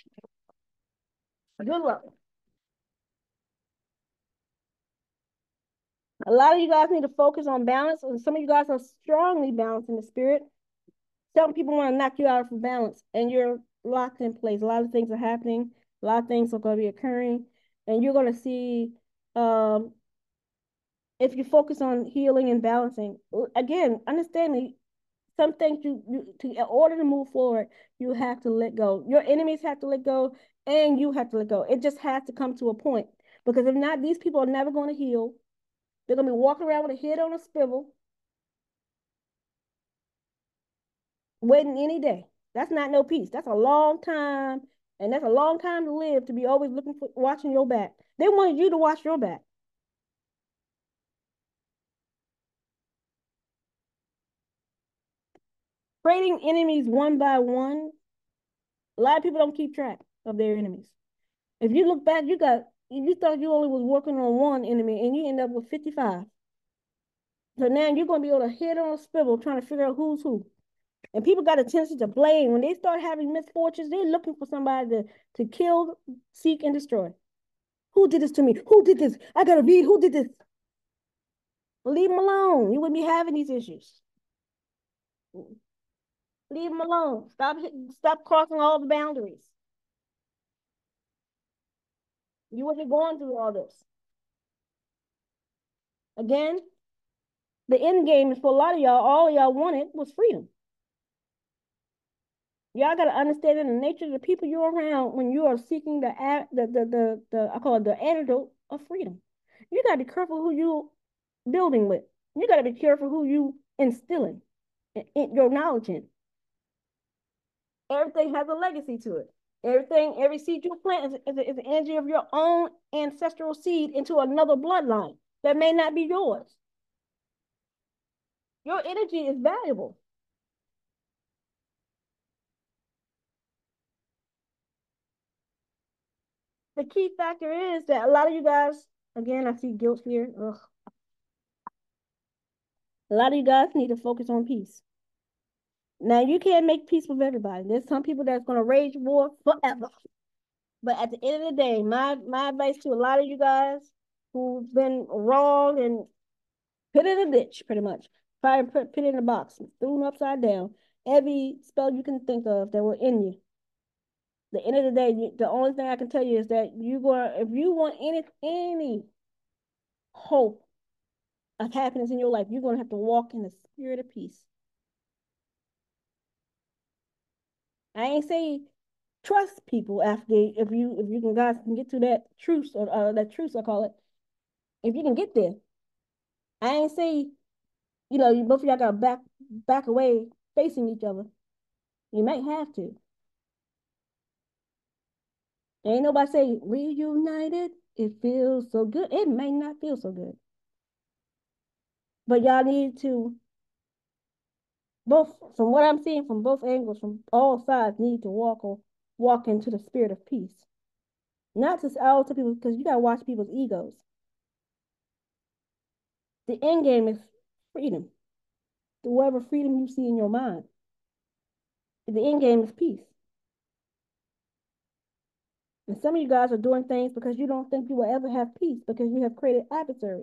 good luck. A lot of you guys need to focus on balance, and some of you guys are strongly balanced in the spirit. Some people want to knock you out of balance, and you're locked in place. A lot of things are happening. A lot of things are going to be occurring, and you're going to see. Um, if you focus on healing and balancing, again, understanding some things you, you to in order to move forward, you have to let go. Your enemies have to let go, and you have to let go. It just has to come to a point because if not, these people are never going to heal. They're going to be walking around with a head on a swivel, waiting any day. That's not no peace. That's a long time, and that's a long time to live to be always looking for watching your back. They wanted you to watch your back. Trading enemies one by one. A lot of people don't keep track of their enemies. If you look back, you got you thought you only was working on one enemy, and you end up with fifty-five. So now you're gonna be able to hit on a swivel trying to figure out who's who. And people got a tendency to blame. When they start having misfortunes, they're looking for somebody to, to kill, seek, and destroy. Who did this to me? Who did this? I gotta read. Who did this? Leave them alone. You wouldn't be having these issues. Leave them alone. Stop stop crossing all the boundaries. You wouldn't be going through all this. Again, the end game is for a lot of y'all, all y'all wanted was freedom. Y'all got to understand the nature of the people you're around when you are seeking the, the, the, the, the I call it the antidote of freedom. You got to be careful who you building with. You got to be careful who you instilling in, in your knowledge in. Everything has a legacy to it. Everything, every seed you plant is, is, is the energy of your own ancestral seed into another bloodline that may not be yours. Your energy is valuable. The key factor is that a lot of you guys, again, I see guilt here. Ugh. A lot of you guys need to focus on peace. Now, you can't make peace with everybody. There's some people that's going to rage war forever. But at the end of the day, my, my advice to a lot of you guys who've been wrong and put in a ditch, pretty much. Try and put, put it in a box, threw them upside down. Every spell you can think of that will end you. The end of the day, you, the only thing I can tell you is that you going if you want any any hope of happiness in your life, you're gonna have to walk in the spirit of peace. I ain't say trust people after they, if you if you can guys can get to that truce or uh, that truce I call it. If you can get there, I ain't say you know you both of y'all gotta back back away facing each other. You might have to. Ain't nobody say reunited. It feels so good. It may not feel so good, but y'all need to both from what I'm seeing from both angles, from all sides, need to walk or walk into the spirit of peace. Not just all to people because you gotta watch people's egos. The end game is freedom. Whatever freedom you see in your mind. The end game is peace. And some of you guys are doing things because you don't think you will ever have peace because you have created adversaries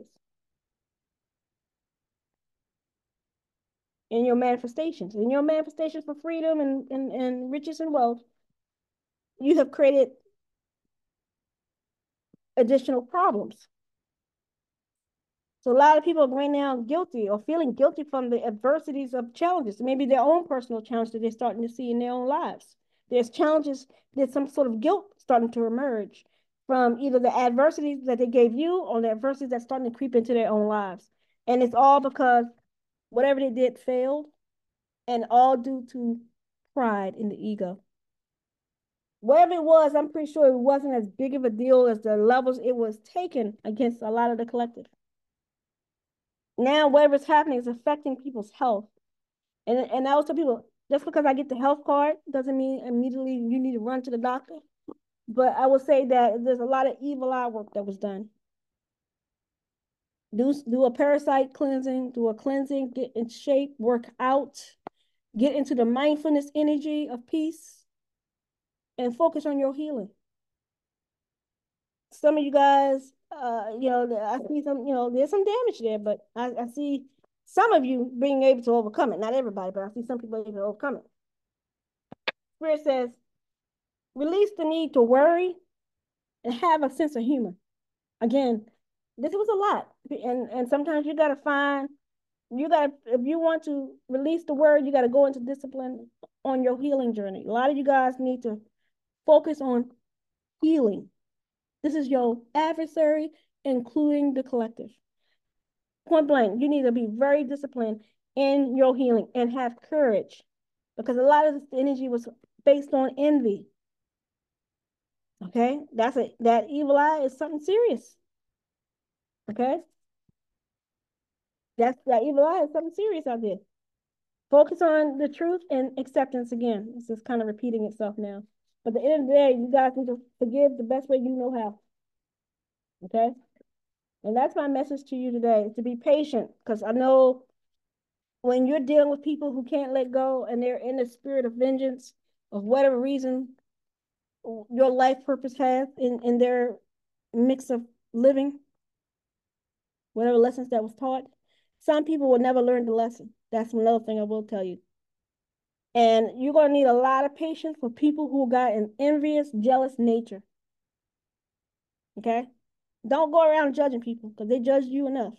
in your manifestations. In your manifestations for freedom and, and, and riches and wealth, you have created additional problems. So a lot of people are right now guilty or feeling guilty from the adversities of challenges, maybe their own personal challenge that they're starting to see in their own lives. There's challenges, there's some sort of guilt starting to emerge from either the adversities that they gave you or the adversities that's starting to creep into their own lives. And it's all because whatever they did failed and all due to pride in the ego. Whatever it was, I'm pretty sure it wasn't as big of a deal as the levels it was taken against a lot of the collective. Now whatever's happening is affecting people's health. And and I always tell people, just because I get the health card doesn't mean immediately you need to run to the doctor. But I will say that there's a lot of evil eye work that was done. Do, do a parasite cleansing, do a cleansing, get in shape, work out, get into the mindfulness energy of peace, and focus on your healing. Some of you guys, uh, you know, I see some, you know, there's some damage there, but I, I see Some of you being able to overcome it. Not everybody, but I see some people able to overcome it. Spirit says, release the need to worry and have a sense of humor. Again, this was a lot. And, and sometimes you got to find, you got to, if you want to release the word, you got to go into discipline on your healing journey. A lot of you guys need to focus on healing. This is your adversary, including the collective. Point blank, you need to be very disciplined in your healing and have courage, because a lot of this energy was based on envy. Okay, that's a that evil eye is something serious. Okay, that's that evil eye is something serious out there. Focus on the truth and acceptance again. This is kind of repeating itself now. But at the end of the day, you guys need to forgive the best way you know how. Okay? And that's my message to you today, to be patient, because I know when you're dealing with people who can't let go and they're in the spirit of vengeance of whatever reason your life purpose has in, in their mix of living, whatever lessons that was taught, some people will never learn the lesson. That's another thing I will tell you. And you're going to need a lot of patience for people who got an envious, jealous nature. Okay? Don't go around judging people because they judge you enough.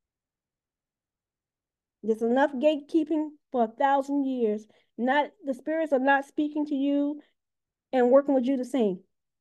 There's enough gatekeeping for a thousand years. Not the spirits are not speaking to you and working with you the same.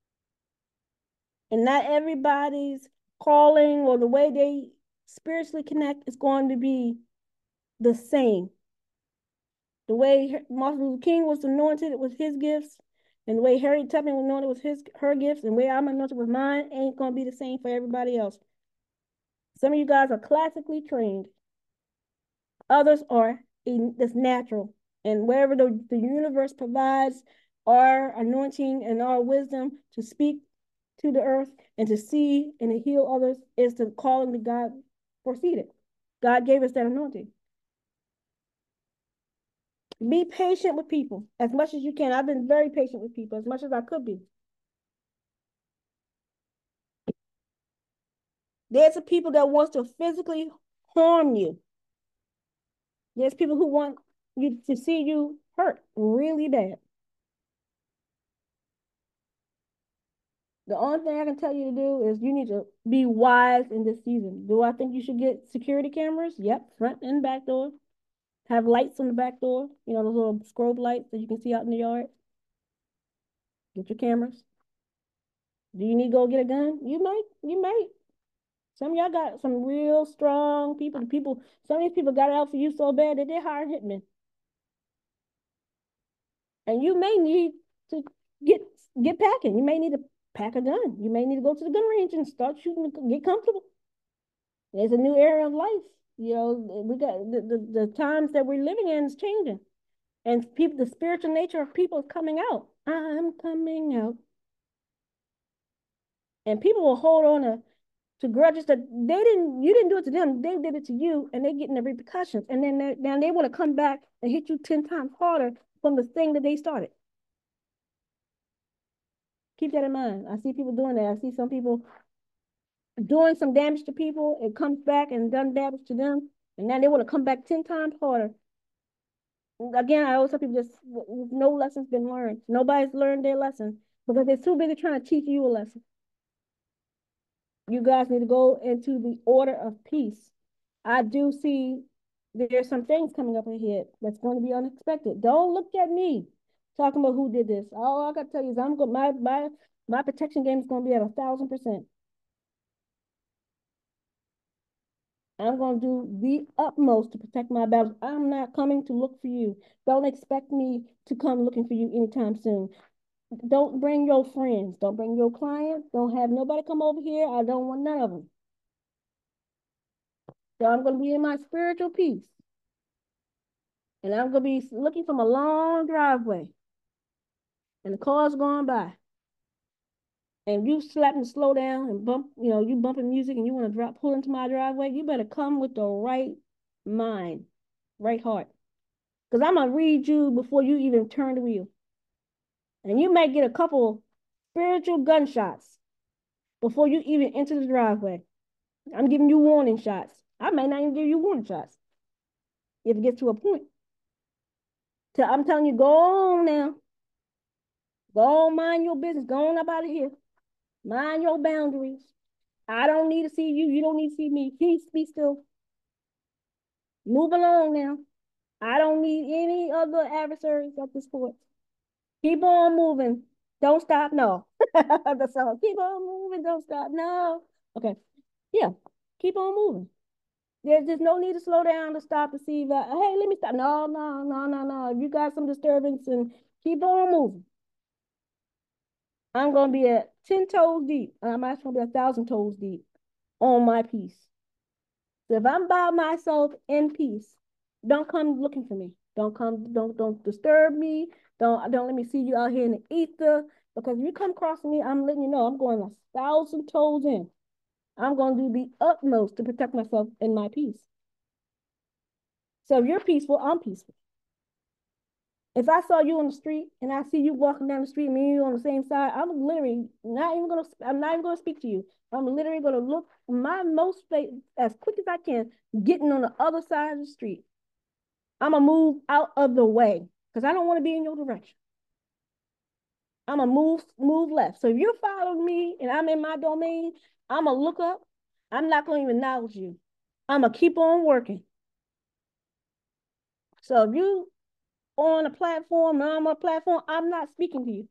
And not everybody's calling or the way they spiritually connect is going to be the same. The way Martin Luther King was anointed with his gifts, and the way Harriet Tubman was anointed with his her gifts, and the way I'm anointed with mine ain't gonna be the same for everybody else. Some of you guys are classically trained. Others are in this natural. And wherever the, the universe provides our anointing and our wisdom to speak to the earth and to see and to heal others is the calling that God proceeded. God gave us that anointing. Be patient with people as much as you can. I've been very patient with people as much as I could be. There's a people that wants to physically harm you. There's people who want you to see you hurt really bad. The only thing I can tell you to do is you need to be wise in this season. Do I think you should get security cameras? Yep, front and back door. Have lights on the back door. You know, those little strobe lights that you can see out in the yard. Get your cameras. Do you need to go get a gun? You might. You might. Some of y'all got some real strong people. The people, some of these people got it out for you so bad that they're hiring hitmen. And you may need to get get packing. You may need to pack a gun. You may need to go to the gun range and start shooting, get comfortable. There's a new era of life. You know, we got the, the, the times that we're living in is changing. And people, the spiritual nature of people is coming out. I'm coming out. And people will hold on to, to grudges that they didn't, you didn't do it to them. They did it to you, and they're getting the repercussions. And then they, then they want to come back and hit you ten times harder from the thing that they started. Keep that in mind. I see people doing that. I see some people doing some damage to people. It comes back and done damage to them. And now they want to come back ten times harder. Again, I always tell people just no lessons been learned. Nobody's learned their lesson because they're too busy trying to teach you a lesson. You guys need to go into the order of peace. I do see there's some things coming up ahead that's going to be unexpected. Don't look at me talking about who did this. All I got to tell you is I'm going my my my protection game is going to be at a thousand percent. I'm going to do the utmost to protect my battles. I'm not coming to look for you. Don't expect me to come looking for you anytime soon. Don't bring your friends. Don't bring your clients. Don't have nobody come over here. I don't want none of them. So I'm going to be in my spiritual peace. And I'm going to be looking from a long driveway. And the car's going by. And you slap and slow down and bump, you know, you bumping music and you want to drop, pull into my driveway, you better come with the right mind, right heart. Because I'm going to read you before you even turn the wheel. And you may get a couple spiritual gunshots before you even enter the driveway. I'm giving you warning shots. I may not even give you warning shots. if it gets to a point. So I'm telling you, go on now. Go on, mind your business. Go on up out of here. Mind your boundaries. I don't need to see you. You don't need to see me. Peace, be still. Move along now. I don't need any other adversaries at this point. Keep on moving. Don't stop. No. The song. Keep on moving. Don't stop. No. Okay. Yeah. Keep on moving. There's just no need to slow down to stop to see that. Hey, let me stop. No, no, no, no, no. If you got some disturbance, and keep on moving. I'm gonna be at ten toes deep. I'm actually gonna be a thousand toes deep on my peace. So if I'm by myself in peace, don't come looking for me. Don't come, don't don't disturb me. Don't don't let me see you out here in the ether. Because if you come across me, I'm letting you know I'm going a thousand toes in. I'm gonna do the utmost to protect myself and my peace. So if you're peaceful, I'm peaceful. If I saw you on the street and I see you walking down the street, me and you on the same side, I'm literally not even gonna. I'm not even gonna speak to you. I'm literally gonna look my most face as quick as I can, getting on the other side of the street. I'm gonna move out of the way because I don't want to be in your direction. I'm gonna move move left. So if you're following me and I'm in my domain, I'm gonna look up. I'm not gonna even acknowledge you. I'm gonna keep on working. So if you on a platform and I'm on a platform, I'm not speaking to you.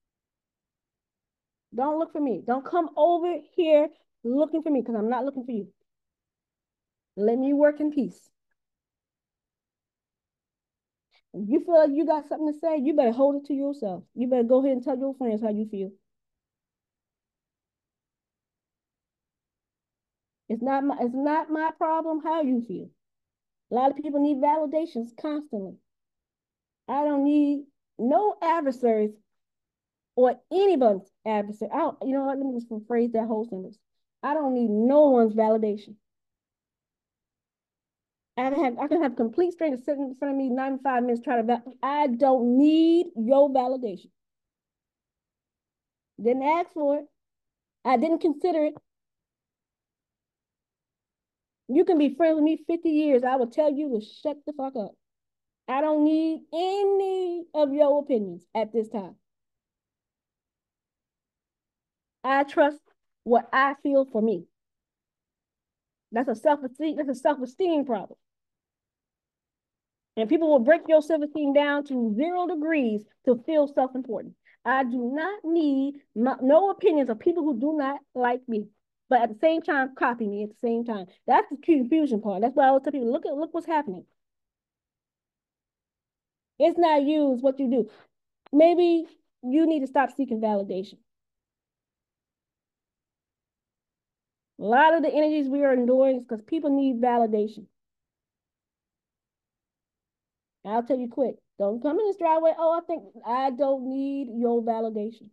Don't look for me. Don't come over here looking for me because I'm not looking for you. Let me work in peace. If you feel like you got something to say, you better hold it to yourself. You better go ahead and tell your friends how you feel. It's not my it's not my problem how you feel. A lot of people need validations constantly. I don't need no adversaries or anybody's adversary. I don't, you know what? Let me just rephrase that whole sentence. I don't need no one's validation. I can have I can have complete strangers sitting in front of me ninety-five minutes trying to val- I don't need your validation. Didn't ask for it. I didn't consider it. You can be friends with me fifty years. I will tell you to shut the fuck up. I don't need any of your opinions at this time. I trust what I feel for me. That's a self-esteem, that's a self-esteem problem. And people will break your self-esteem down to zero degrees to feel self-important. I do not need my, no opinions of people who do not like me, but at the same time copy me at the same time. That's the confusion part. That's why I always tell people, look at look what's happening. It's not you, it's what you do. Maybe you need to stop seeking validation. A lot of the energies we are enduring is because people need validation. I'll tell you quick. Don't come in this driveway. Oh, I think I don't need your validation.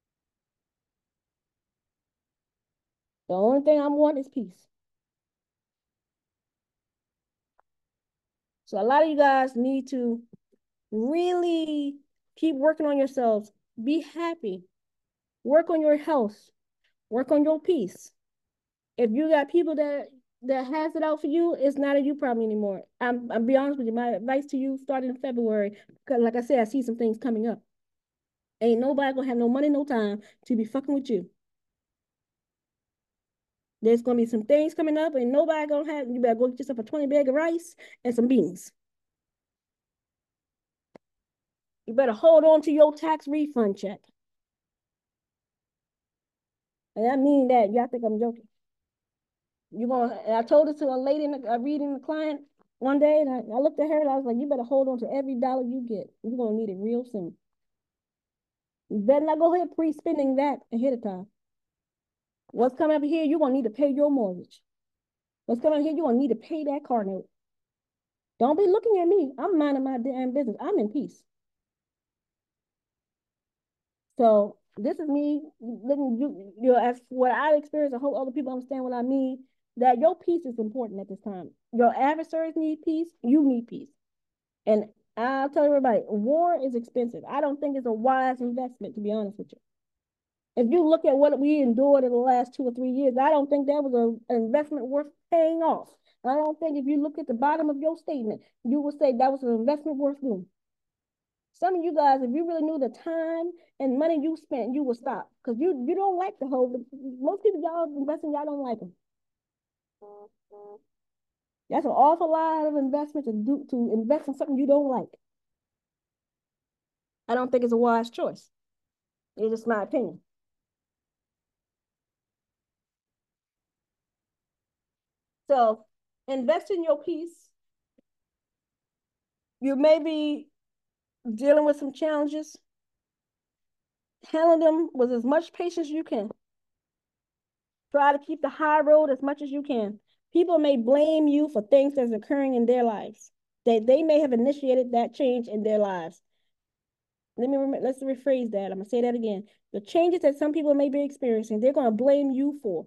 The only thing I want is peace. So a lot of you guys need to really keep working on yourselves. Be happy. Work on your health. Work on your peace. If you got people that that has it out for you, it's not a you problem anymore. I'm I'm be honest with you. My advice to you starting in February, because like I said, I see some things coming up. Ain't nobody gonna have no money, no time to be fucking with you. There's gonna be some things coming up, and nobody gonna have. You better go get yourself a twenty bag of rice and some beans. You better hold on to your tax refund check. And I mean that. Y'all think I'm joking? You gonna? And I told it to a lady in the, uh, reading the client one day, and I, I looked at her and I was like, "You better hold on to every dollar you get. You're gonna need it real soon. You better not go ahead pre-spending that ahead of time. What's coming up here? You're gonna need to pay your mortgage. What's coming up here? You're gonna need to pay that car note. Don't be looking at me. I'm minding my damn business. I'm in peace. So this is me letting you, you know, as what I experience, I hope other people understand what I mean, that your peace is important at this time. Your adversaries need peace, you need peace. And I'll tell everybody, war is expensive. I don't think it's a wise investment, to be honest with you. If you look at what we endured in the last two or three years, I don't think that was a, an investment worth paying off. I don't think if you look at the bottom of your statement, you would say that was an investment worth doing. Some of you guys, if you really knew the time and money you spent, you would stop because you you don't like the whole. Most people y'all investing, y'all don't like them. That's an awful lot of investment to do to invest in something you don't like. I don't think it's a wise choice. It's just my opinion. So invest in your peace. You may be dealing with some challenges. Handle them with as much patience as you can. Try to keep the high road as much as you can. People may blame you for things that's occurring in their lives. They, they may have initiated that change in their lives. Let me remember, let's rephrase that. I'm gonna say that again. The changes that some people may be experiencing, they're gonna blame you for.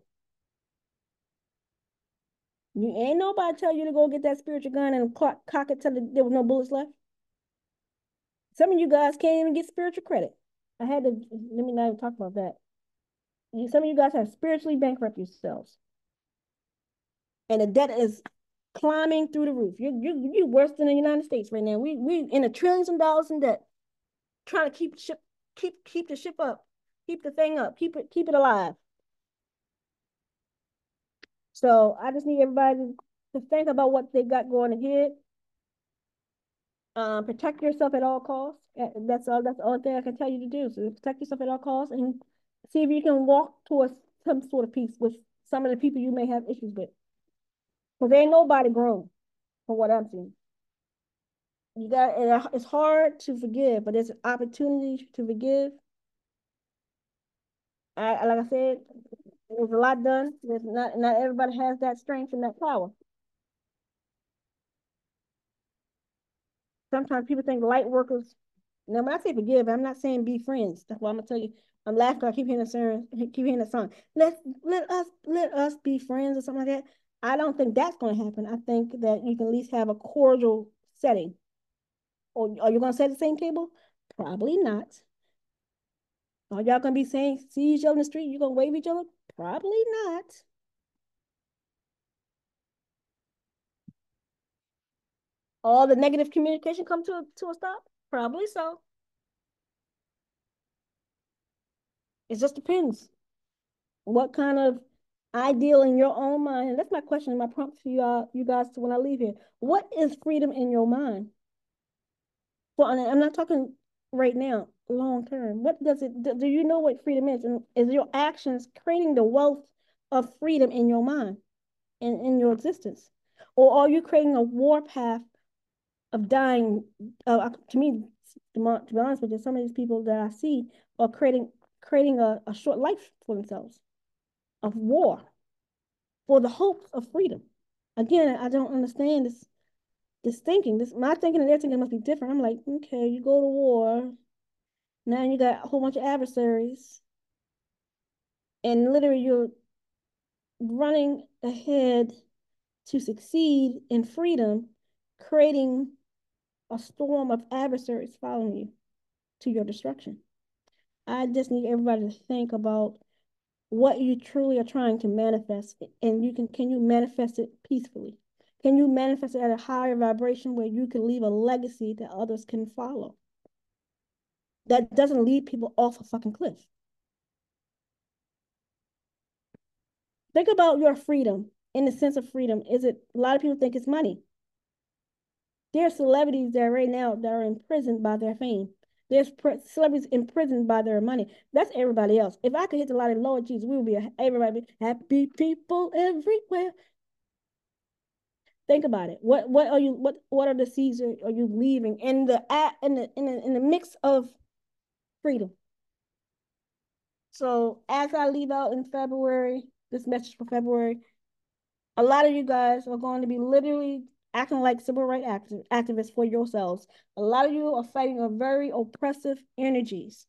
You ain't nobody tell you to go get that spiritual gun and cock, cock it till there was no bullets left. Some of you guys can't even get spiritual credit. I had to let me not even talk about that. You, some of you guys have spiritually bankrupt yourselves, and the debt is climbing through the roof. You you you worse than the United States right now. We we in a trillions of dollars in debt, trying to keep the ship keep keep the ship up, keep the thing up, keep it keep it alive. So I just need everybody to think about what they got going ahead. Um, protect yourself at all costs. That's all. That's the only thing I can tell you to do. So protect yourself at all costs and see if you can walk towards some sort of peace with some of the people you may have issues with. Because there ain't nobody grown, from what I'm seeing. You got it's hard to forgive, but there's an opportunity to forgive. I like I said, there's a lot done. There's not not everybody has that strength and that power. Sometimes people think light workers. Now, when I say forgive, I'm not saying be friends. That's why I'm gonna tell you. I'm laughing. I keep hearing the song. Keep hearing the song. Let let us let us be friends or something like that. I don't think that's gonna happen. I think that you can at least have a cordial setting. Or are you gonna sit at the same table? Probably not. Are y'all gonna be saying see each other in the street? You gonna wave each other? Probably not. All the negative communication come to a, to a stop? Probably so. It just depends. What kind of ideal in your own mind? And that's my question, my prompt for you, all, you guys to when I leave here. What is freedom in your mind? Well, I'm not talking right now, long term. What does it do, do you know what freedom is? And is your actions creating the wealth of freedom in your mind and in your existence? Or are you creating a war path of dying? Uh, to me, to, to be honest with you, some of these people that I see are creating creating a, a short life for themselves of war for the hope of freedom. Again, I don't understand this this thinking. This my thinking and their thinking must be different. I'm like, okay, you go to war. Now you got a whole bunch of adversaries. And literally you're running ahead to succeed in freedom, creating a storm of adversaries following you to your destruction. I just need everybody to think about what you truly are trying to manifest, and you can can you manifest it peacefully? Can you manifest it at a higher vibration where you can leave a legacy that others can follow? That doesn't lead people off a fucking cliff. Think about your freedom in the sense of freedom. Is it a lot of people think it's money? There are celebrities that right now that are imprisoned by their fame. There's celebrities imprisoned by their money. That's everybody else. If I could hit the lottery, Lord Jesus, we would be a, everybody be happy people everywhere. Think about it. What what are you what what are the seeds are, are you leaving in the in the in the in the mix of freedom? So as I leave out in February, this message for February, a lot of you guys are going to be literally acting like civil rights activ activists for yourselves. A lot of you are fighting a very oppressive energies.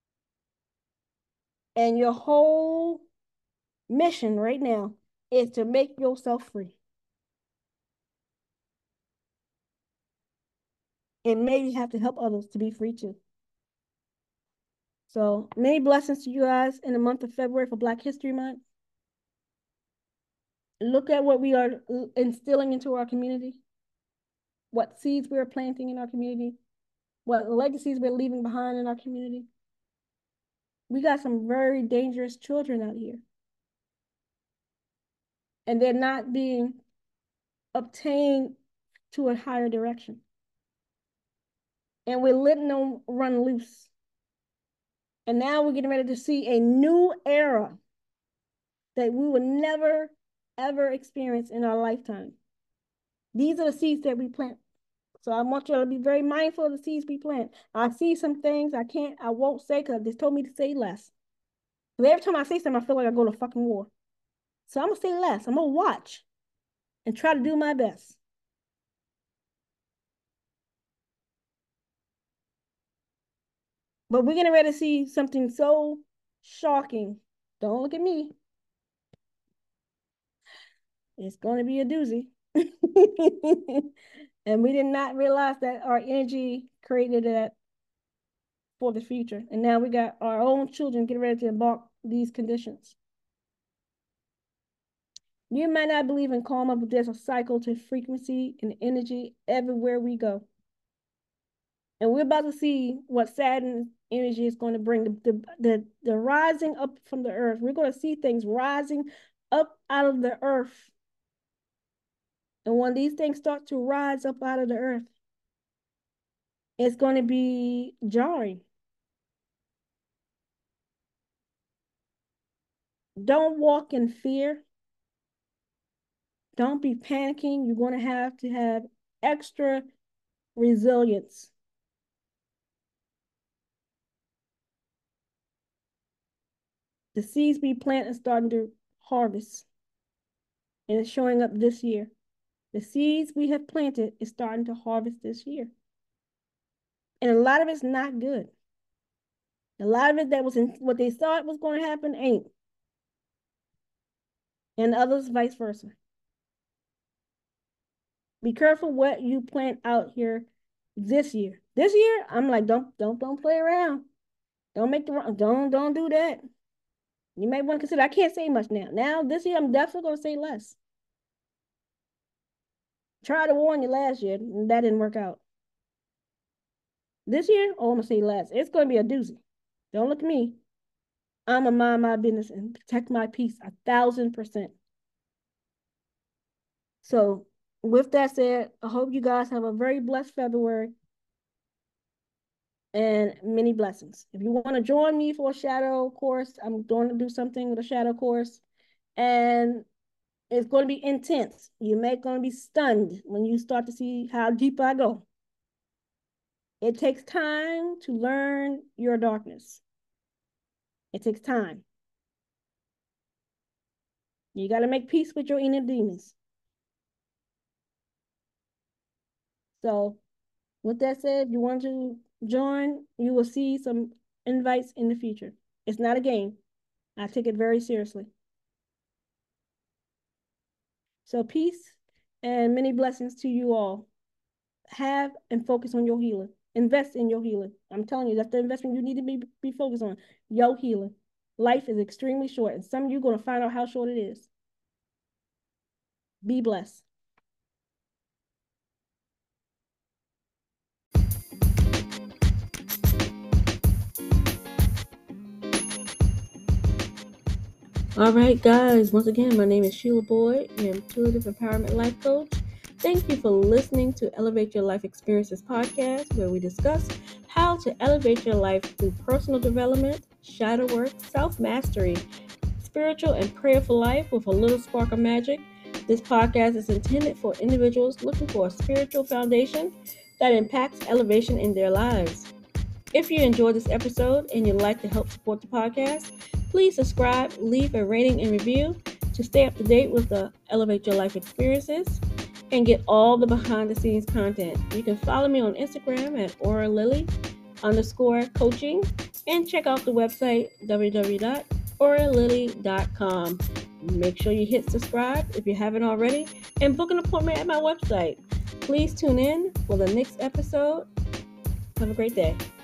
And your whole mission right now is to make yourself free. And maybe have to help others to be free too. So many blessings to you guys in the month of February for Black History Month. Look at what we are instilling into our community, what seeds we're planting in our community, what legacies we're leaving behind in our community. We got some very dangerous children out here. And they're not being obtained to a higher direction. And we're letting them run loose. And now we're getting ready to see a new era that we will never, ever experience in our lifetime. These are the seeds that we plant. So I want you to be very mindful of the seeds we plant. I see some things I can't, I won't say because they told me to say less. Because every time I say something, I feel like I go to fucking war. So I'm going to say less. I'm going to watch and try to do my best. But we're getting ready to see something so shocking. Don't look at me. It's going to be a doozy. And we did not realize that our energy created that for the future. And now we got our own children getting ready to embark these conditions. You might not believe in karma, but there's a cycle to frequency and energy everywhere we go. And we're about to see what Saturn energy is going to bring, the, the, the, the rising up from the earth. We're going to see things rising up out of the earth. And when these things start to rise up out of the earth, it's going to be jarring. Don't walk in fear. Don't be panicking. You're going to have to have extra resilience. The seeds we plant are starting to harvest. And it's showing up this year. The seeds we have planted is starting to harvest this year. And a lot of it's not good. A lot of it that was in what they thought was going to happen ain't. And others vice versa. Be careful what you plant out here this year. This year, I'm like, don't don't don't play around. Don't make the wrong, don't don't do that. You may want to consider, I can't say much now. Now, this year, I'm definitely going to say less. Tried to warn you last year, and that didn't work out. This year, oh, I'm going to say less. It's going to be a doozy. Don't look at me. I'm going to mind my business and protect my peace a thousand percent. So, with that said, I hope you guys have a very blessed February and many blessings. If you want to join me for a shadow course, I'm going to do something with a shadow course. And it's going to be intense. You're going to be stunned when you start to see how deep I go. It takes time to learn your darkness. It takes time. You got to make peace with your inner demons. So, with that said, if you want to join, you will see some invites in the future. It's not a game. I take it very seriously. So, peace and many blessings to you all. Have and focus on your healing. Invest in your healing. I'm telling you, that's the investment you need to be, be focused on. Your healing. Life is extremely short, and some of you are going to find out how short it is. Be blessed. All right, guys. Once again, my name is Sheila Boyd, your Intuitive Empowerment Life Coach. Thank you for listening to Elevate Your Life Experiences podcast, where we discuss how to elevate your life through personal development, shadow work, self-mastery, spiritual and prayerful life with a little spark of magic. This podcast is intended for individuals looking for a spiritual foundation that impacts elevation in their lives. If you enjoyed this episode and you'd like to help support the podcast, please subscribe, leave a rating and review to stay up to date with the Elevate Your Life experiences and get all the behind the scenes content. You can follow me on Instagram at Aura Lily underscore coaching and check out the website w w w dot aura lily dot com. Make sure you hit subscribe if you haven't already and book an appointment at my website. Please tune in for the next episode. Have a great day.